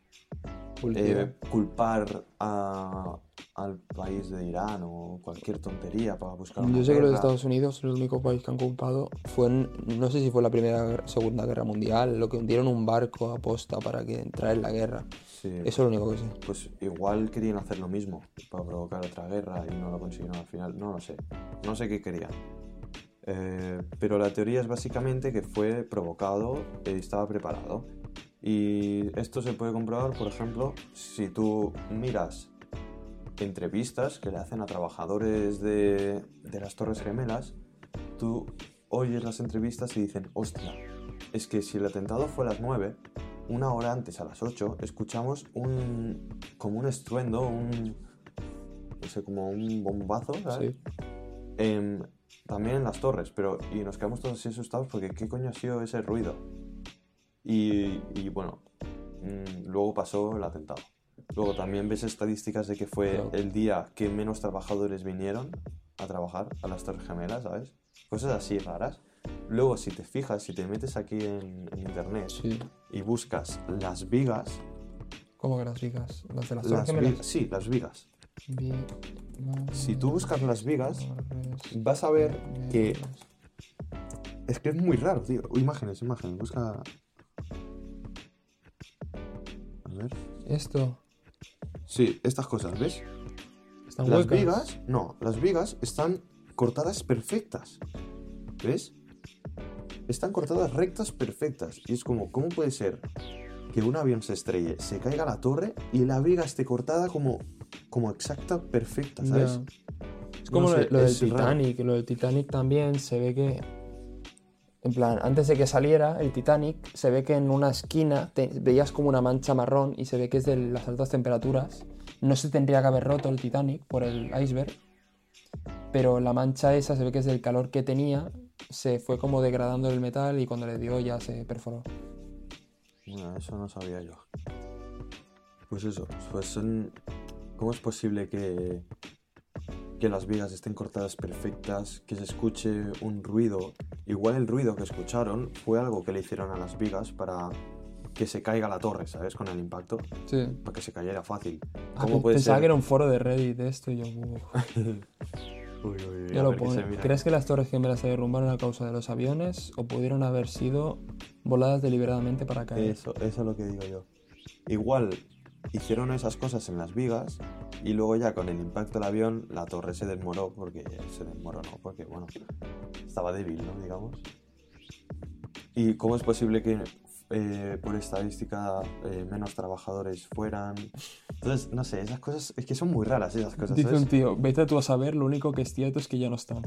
culpar al país de Irán o cualquier tontería para buscar una Yo sé que los guerra. Estados Unidos, el único país que han culpado fue, no sé si fue la Segunda Guerra Mundial, lo que hundieron un barco a posta para que entrara en la guerra. Sí, Eso es lo único que sé. pues igual querían hacer lo mismo para provocar otra guerra y no lo consiguieron al final. No lo sé. No sé qué querían. Pero la teoría es básicamente que fue provocado y estaba preparado. Y esto se puede comprobar, por ejemplo, si tú miras entrevistas que le hacen a trabajadores de las Torres Gemelas, tú oyes las entrevistas y dicen, hostia, es que si el atentado fue a las 9, una hora antes, a las 8, escuchamos como un estruendo, no sé, como un bombazo, ¿sabes? Sí. También en las torres, y nos quedamos todos así asustados porque ¿qué coño ha sido ese ruido? Y bueno, luego pasó el atentado. Luego también ves estadísticas de que fue Claro. el día que menos trabajadores vinieron a trabajar a las Torres Gemelas, ¿sabes? Cosas así raras. Luego, si te fijas, si te metes aquí en internet Sí. y buscas las vigas... ¿Cómo que las vigas? ¿Las de las Torres Gemelas? Sí, las vigas. Vigas. Si tú buscas las vigas, vas a ver que Es que es muy raro, tío. Imágenes, busca... A ver... Esto. Sí, estas cosas, ¿ves? Están Las huecas. vigas... No, las vigas están cortadas perfectas. ¿Ves? Están cortadas rectas perfectas. Y es como, ¿cómo puede ser que un avión se estrelle, se caiga a la torre y la viga esté cortada como exacta, perfecta, ¿sabes? Ya. Es como No sé, lo del es raro. Titanic. Lo del Titanic también se ve que... En plan, antes de que saliera el Titanic, se ve que en una esquina veías como una mancha marrón y se ve que es de las altas temperaturas. No se tendría que haber roto el Titanic por el iceberg, pero la mancha esa se ve que es del calor que tenía, se fue como degradando el metal y cuando le dio ya se perforó. Bueno, eso no sabía yo. Pues eso, ¿cómo es posible que las vigas estén cortadas perfectas, que se escuche un ruido? Igual el ruido que escucharon fue algo que le hicieron a las vigas para que se caiga la torre, ¿sabes? Con el impacto, Sí. para que se cayera fácil. Ah, ¿Cómo puede pensaba ser? que era un foro de Reddit de esto y yo... uf. Ya a lo ver qué se pone. mira. ¿Crees que las torres gemelas se derrumbaron a causa de los aviones o pudieron haber sido voladas deliberadamente para caer? Eso es lo que digo yo. Igual hicieron esas cosas en las vigas y luego ya con el impacto del avión la torre se desmoronó porque bueno, estaba débil, ¿no? Digamos. ¿Y cómo es posible que por estadística menos trabajadores fueran? Entonces, no sé, esas cosas es que son muy raras esas cosas, Dice ¿sabes? un tío, vete tú a saber, lo único que es cierto es que ya no están.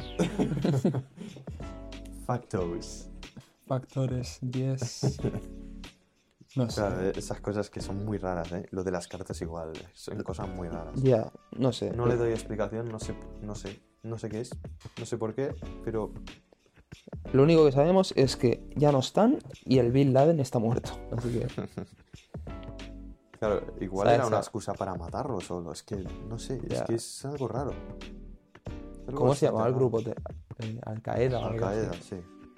Factos. Factores 10. No sé. Claro, esas cosas que son muy raras, ¿eh? Lo de las cartas igual, son cosas muy raras. Ya, no sé. No le doy explicación, no sé qué es, no sé por qué, pero Lo único que sabemos es que ya no están y el Bin Laden está muerto. Así que... claro, igual ¿Sabes? era una excusa para matarlo solo, es que no sé, Ya. es que es algo raro. Algo ¿Cómo se bastante llamaba el raro. grupo? Al-Qaeda o Al algo así. Qaeda, sí.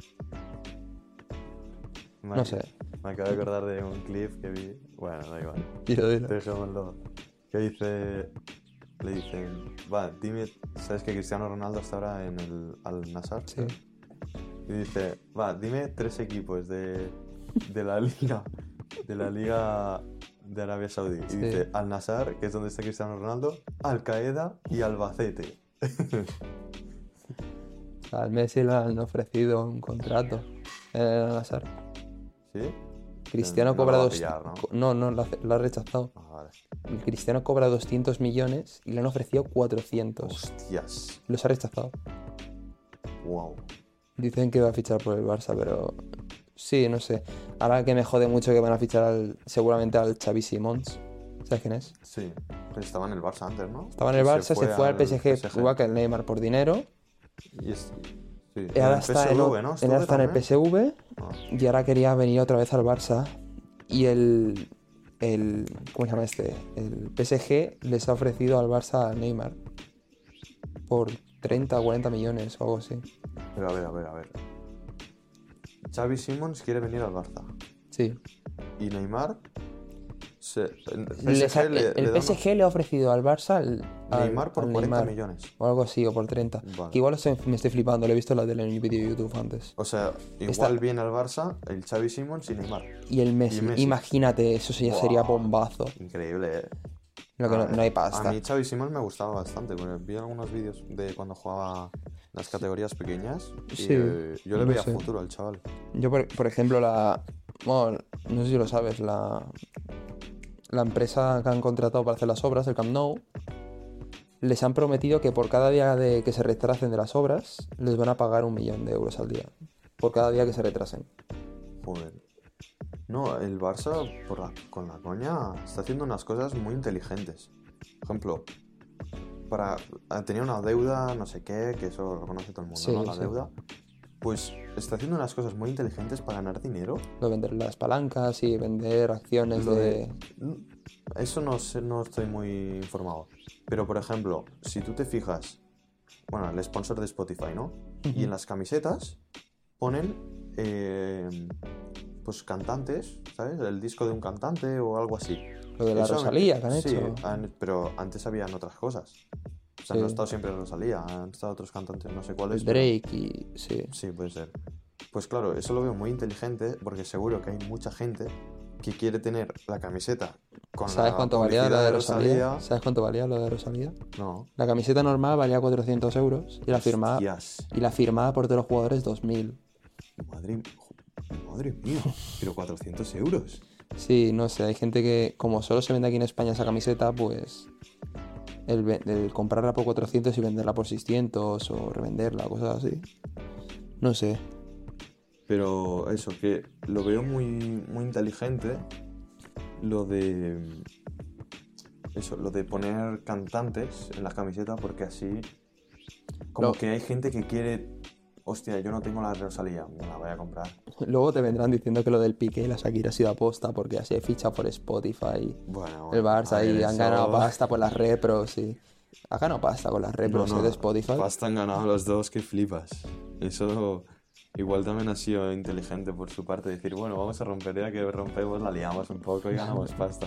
No sé. Me acabo de acordar de un clip que vi, bueno, da igual. Dilo. Dejémoslo. Que le dicen, va, dime, ¿sabes que Cristiano Ronaldo está ahora en el Al-Nassr? Sí. Y dice, va, dime 3 equipos de la liga de Arabia Saudí. Y Sí. dice Al-Nassr, que es donde está Cristiano Ronaldo, Al-Qaeda y Albacete. Al Messi le han ofrecido un contrato en el Al-Nassr. ¿Sí? Cristiano No cobra lo va a 200... pillar, ¿no? No, lo ha rechazado. Ah, vale. El Cristiano cobra 200 millones y le han ofrecido 400. Hostias. Los ha rechazado. Wow. Dicen que va a fichar por el Barça, pero... Sí, no sé. Ahora que me jode mucho que van a fichar seguramente al Xavi Simons. ¿Sabes quién es? Sí. Pero estaba en el Barça antes, ¿no? Estaba en el Barça, se fue al PSG, igual que el Neymar por dinero. Sí. Y ahora En el está PSV, ¿no? ahora ¿Estuve está en el también? PSV Ah. y ahora quería venir otra vez al Barça. Y ¿cómo se llama este? El PSG les ha ofrecido al Barça a Neymar por 30 o 40 millones o algo así. Pero a ver. Xavi Simons quiere venir al Barça. Sí. Y Neymar... el El PSG le ha ofrecido al Barça Neymar por al 40 Neymar, millones. o algo así, o por 30. Vale. Que igual me estoy flipando, lo he visto en la tele en el vídeo de YouTube antes. O sea, igual viene al Barça el Xavi Simons y Neymar. Y el Messi, Messi. imagínate, eso ya sería Buah. bombazo. Increíble, ¿eh? Lo que no hay pasta. A mí Xavi Simons me gustaba bastante, porque vi algunos vídeos de cuando jugaba las categorías pequeñas y Sí, yo le no veía sé. futuro al chaval. Yo, por ejemplo, bueno, no sé si lo sabes, la empresa que han contratado para hacer las obras, el Camp Nou, les han prometido que por cada día que se retrasen de las obras, les van a pagar 1 millón de euros al día. Por cada día que se retrasen. Joder. No, el Barça, con la coña, está haciendo unas cosas muy inteligentes. Por ejemplo, tenía una deuda, no sé qué, que eso lo conoce todo el mundo, Sí, ¿no? La sí. deuda. Pues está haciendo unas cosas muy inteligentes para ganar dinero. Lo de vender las palancas y vender acciones Lo de... Eso no sé, no estoy muy informado. Pero, por ejemplo, si tú te fijas, bueno, el sponsor de Spotify, ¿no? Y en las camisetas ponen, pues, cantantes, ¿sabes? El disco de un cantante o algo así. Lo de la Eso, Rosalía que han sí, hecho. pero antes habían otras cosas. O sea, Sí. no ha estado siempre Rosalía, han estado otros cantantes, no sé cuáles. pero- Drake y... Sí. Sí, puede ser. Pues claro, eso lo veo muy inteligente porque seguro que hay mucha gente que quiere tener la camiseta con ¿Sabes la cuánto valía la publicidad de Rosalía? ¿Sabes cuánto valía lo de Rosalía? No. La camiseta normal valía 400 euros y la Hostias. firmada por todos los jugadores 2000. Madre mía, pero 400 euros. Sí, no sé, hay gente que, como solo se vende aquí en España esa camiseta, pues el comprarla por 400 y venderla por 600 o revenderla, cosas así. No sé. Pero eso, que lo veo muy, muy inteligente lo de poner cantantes en las camisetas, porque así como que hay gente que quiere, hostia, yo no tengo la Rosalía, me la voy a comprar. Luego te vendrán diciendo que lo del Piqué y la Shakira ha sido aposta porque así hay ficha por Spotify. Bueno, El Barça a ver, ahí han eso- ganado pasta por las repros, sí. Ha ganado pasta con las repros de Spotify. Pasta han ganado los dos, que flipas. Eso igual también ha sido inteligente por su parte, decir, bueno, vamos a romper, ya que rompemos, la liamos un poco y ganamos pasta.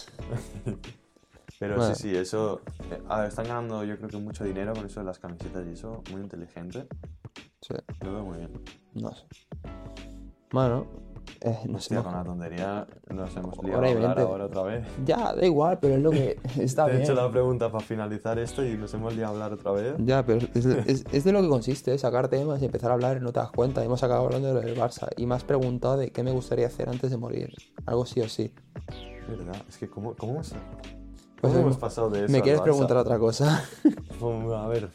Pero Bueno. sí, eso... a ver, están ganando yo creo que mucho dinero con eso de las camisetas y eso, muy inteligente. Sí, Lo veo muy bien. no sé. Bueno, no sé. Hostia, con la tontería nos hemos liado Hora a y hablar 20. ahora otra vez. Ya, da igual, pero es lo que está Te he bien. hecho la pregunta para finalizar esto y nos hemos liado a hablar otra vez. Ya, pero es de lo que consiste, sacar temas y empezar a hablar y no te das cuenta. Hemos acabado hablando de lo del Barça y me has preguntado de qué me gustaría hacer antes de morir. Algo sí o sí. ¿Verdad? Es que ¿cómo hemos Pues hemos pasado de eso ¿Me al quieres Barça? preguntar otra cosa? Pues, a ver.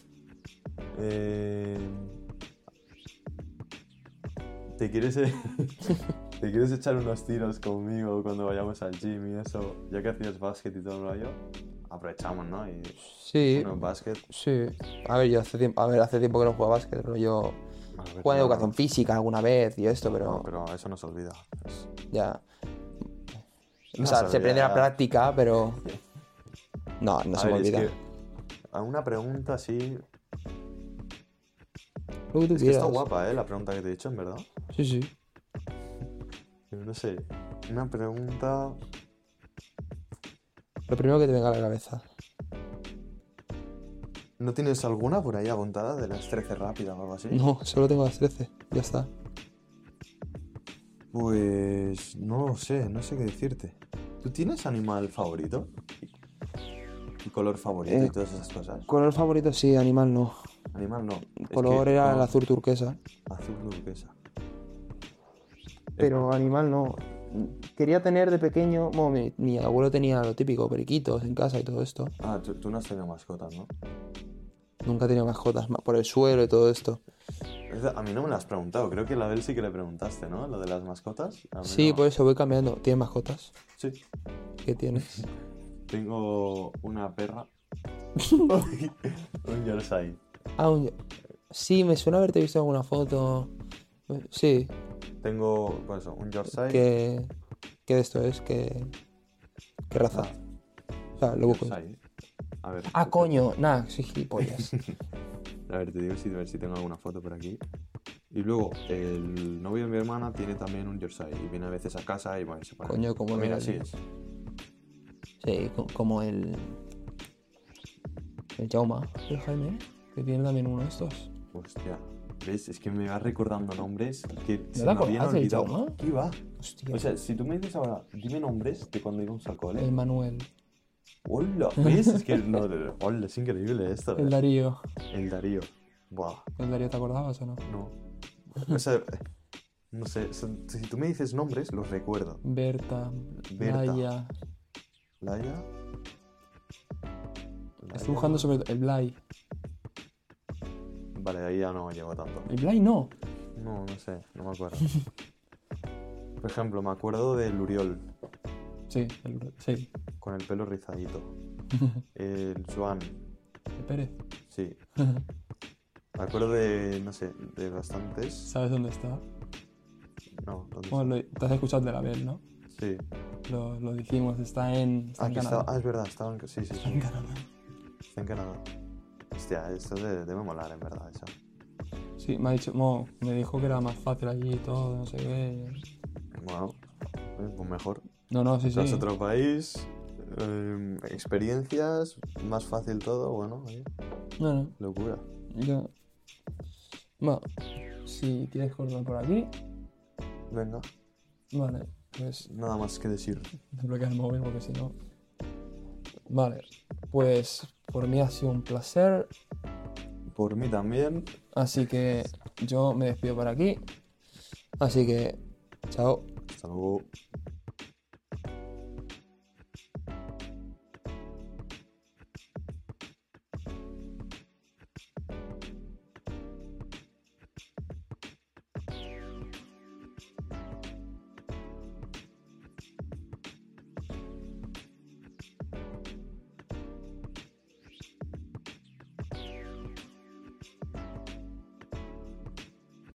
¿Te quieres, ¿Te quieres echar unos tiros conmigo cuando vayamos al gym y eso? Ya que hacías básquet y todo el rollo, aprovechamos, ¿no? Y Sí, bueno, básquet. sí. A ver, hace tiempo que no juego a básquet, pero yo A ver, juego en no, educación física alguna vez y esto, pero no, pero eso no se olvida. ya. No O sea, se se aprende olvida, la ya. práctica, pero no A se me ver, olvida. es que a una pregunta así... Lo que tú Es que está quieras. guapa, la pregunta que te he dicho, en verdad. Sí, sí. Pero no sé, una pregunta... Lo primero que te venga a la cabeza. ¿No tienes alguna por ahí apuntada de las 13 rápidas o algo así? No, solo tengo las 13. Ya está. Pues no lo sé, no sé qué decirte. ¿Tú tienes animal favorito? ¿Y color favorito y todas esas cosas? Color favorito sí, animal no. Animal no. Es Color que, era no, el azul turquesa. azul turquesa. Pero animal no. Quería tener de pequeño. Bueno, mi abuelo tenía lo típico, periquitos en casa y todo esto. Ah, tú no has tenido mascotas, ¿no? Nunca he tenido mascotas por el suelo y todo esto. A mí no me lo has preguntado, creo que a la Bel sí que le preguntaste, ¿no? Lo de las mascotas. A mí Sí, no. por eso voy cambiando. ¿Tienes mascotas? Sí. ¿Qué tienes? Tengo una perra. Un Yorkshire. Ah, sí, me suena haberte visto en alguna foto. Sí, Tengo, pues eso, un Yorkshire. ¿qué de esto es? ¿Qué raza? Ah, O sea, lo busco. Yorkshire. A ver. Ah, coño, nada, soy gilipollas. A ver, te digo a ver si tengo alguna foto por aquí. Y luego, el novio de mi hermana tiene también un Yorkshire y viene a veces a casa y bueno, se pone. Coño, como Mira, el- así es. Sí, como el Jauma, el Jaime, que tiene también uno de estos. Hostia. ¿Ves? Es que me vas recordando nombres que se te me habían acordás del olvidado. Jaume? ¿Qué va? Hostia, O sea, si tú me dices ahora, dime nombres de cuando íbamos al cole. el Manuel, ¡Hola! ¿Ves? Es que no, hola, es increíble esto. el Darío. El Darío. Buah, ¿El Darío te acordabas o no? no. O sea, no sé, si tú me dices nombres, los recuerdo. Berta, Berta. Laia. Laia. Estoy buscando sobre el Blay. Vale, ahí ya no llego tanto. El Blay no. No, no sé, no me acuerdo. Por ejemplo, me acuerdo del Uriol, Sí, sí. con el pelo rizadito. El Joan, El Pérez. sí. Me acuerdo de, no sé, de bastantes. ¿Sabes dónde está? No, ¿dónde Bueno, está? te has escuchado de la Bel, ¿no? Sí. Lo dijimos, está en Ah, que Canadá. estaba, es verdad, estaba en... Sí, sí, Está sí. en Canadá. Está en Canadá. Hostia, esto debe molar, en verdad, eso. Sí, me ha dicho, me dijo que era más fácil allí y todo, no sé qué. Bueno, pues mejor. No, sí, Vas a sí. otro país, experiencias, más fácil todo, bueno, oye, No, locura. yo... Bueno, si quieres cortar por aquí. Venga, Vale, pues nada más que decir. desbloquea el móvil porque si no... Vale, pues por mí ha sido un placer. Por mí también. Así que yo me despido por aquí. Así que, chao. Hasta luego.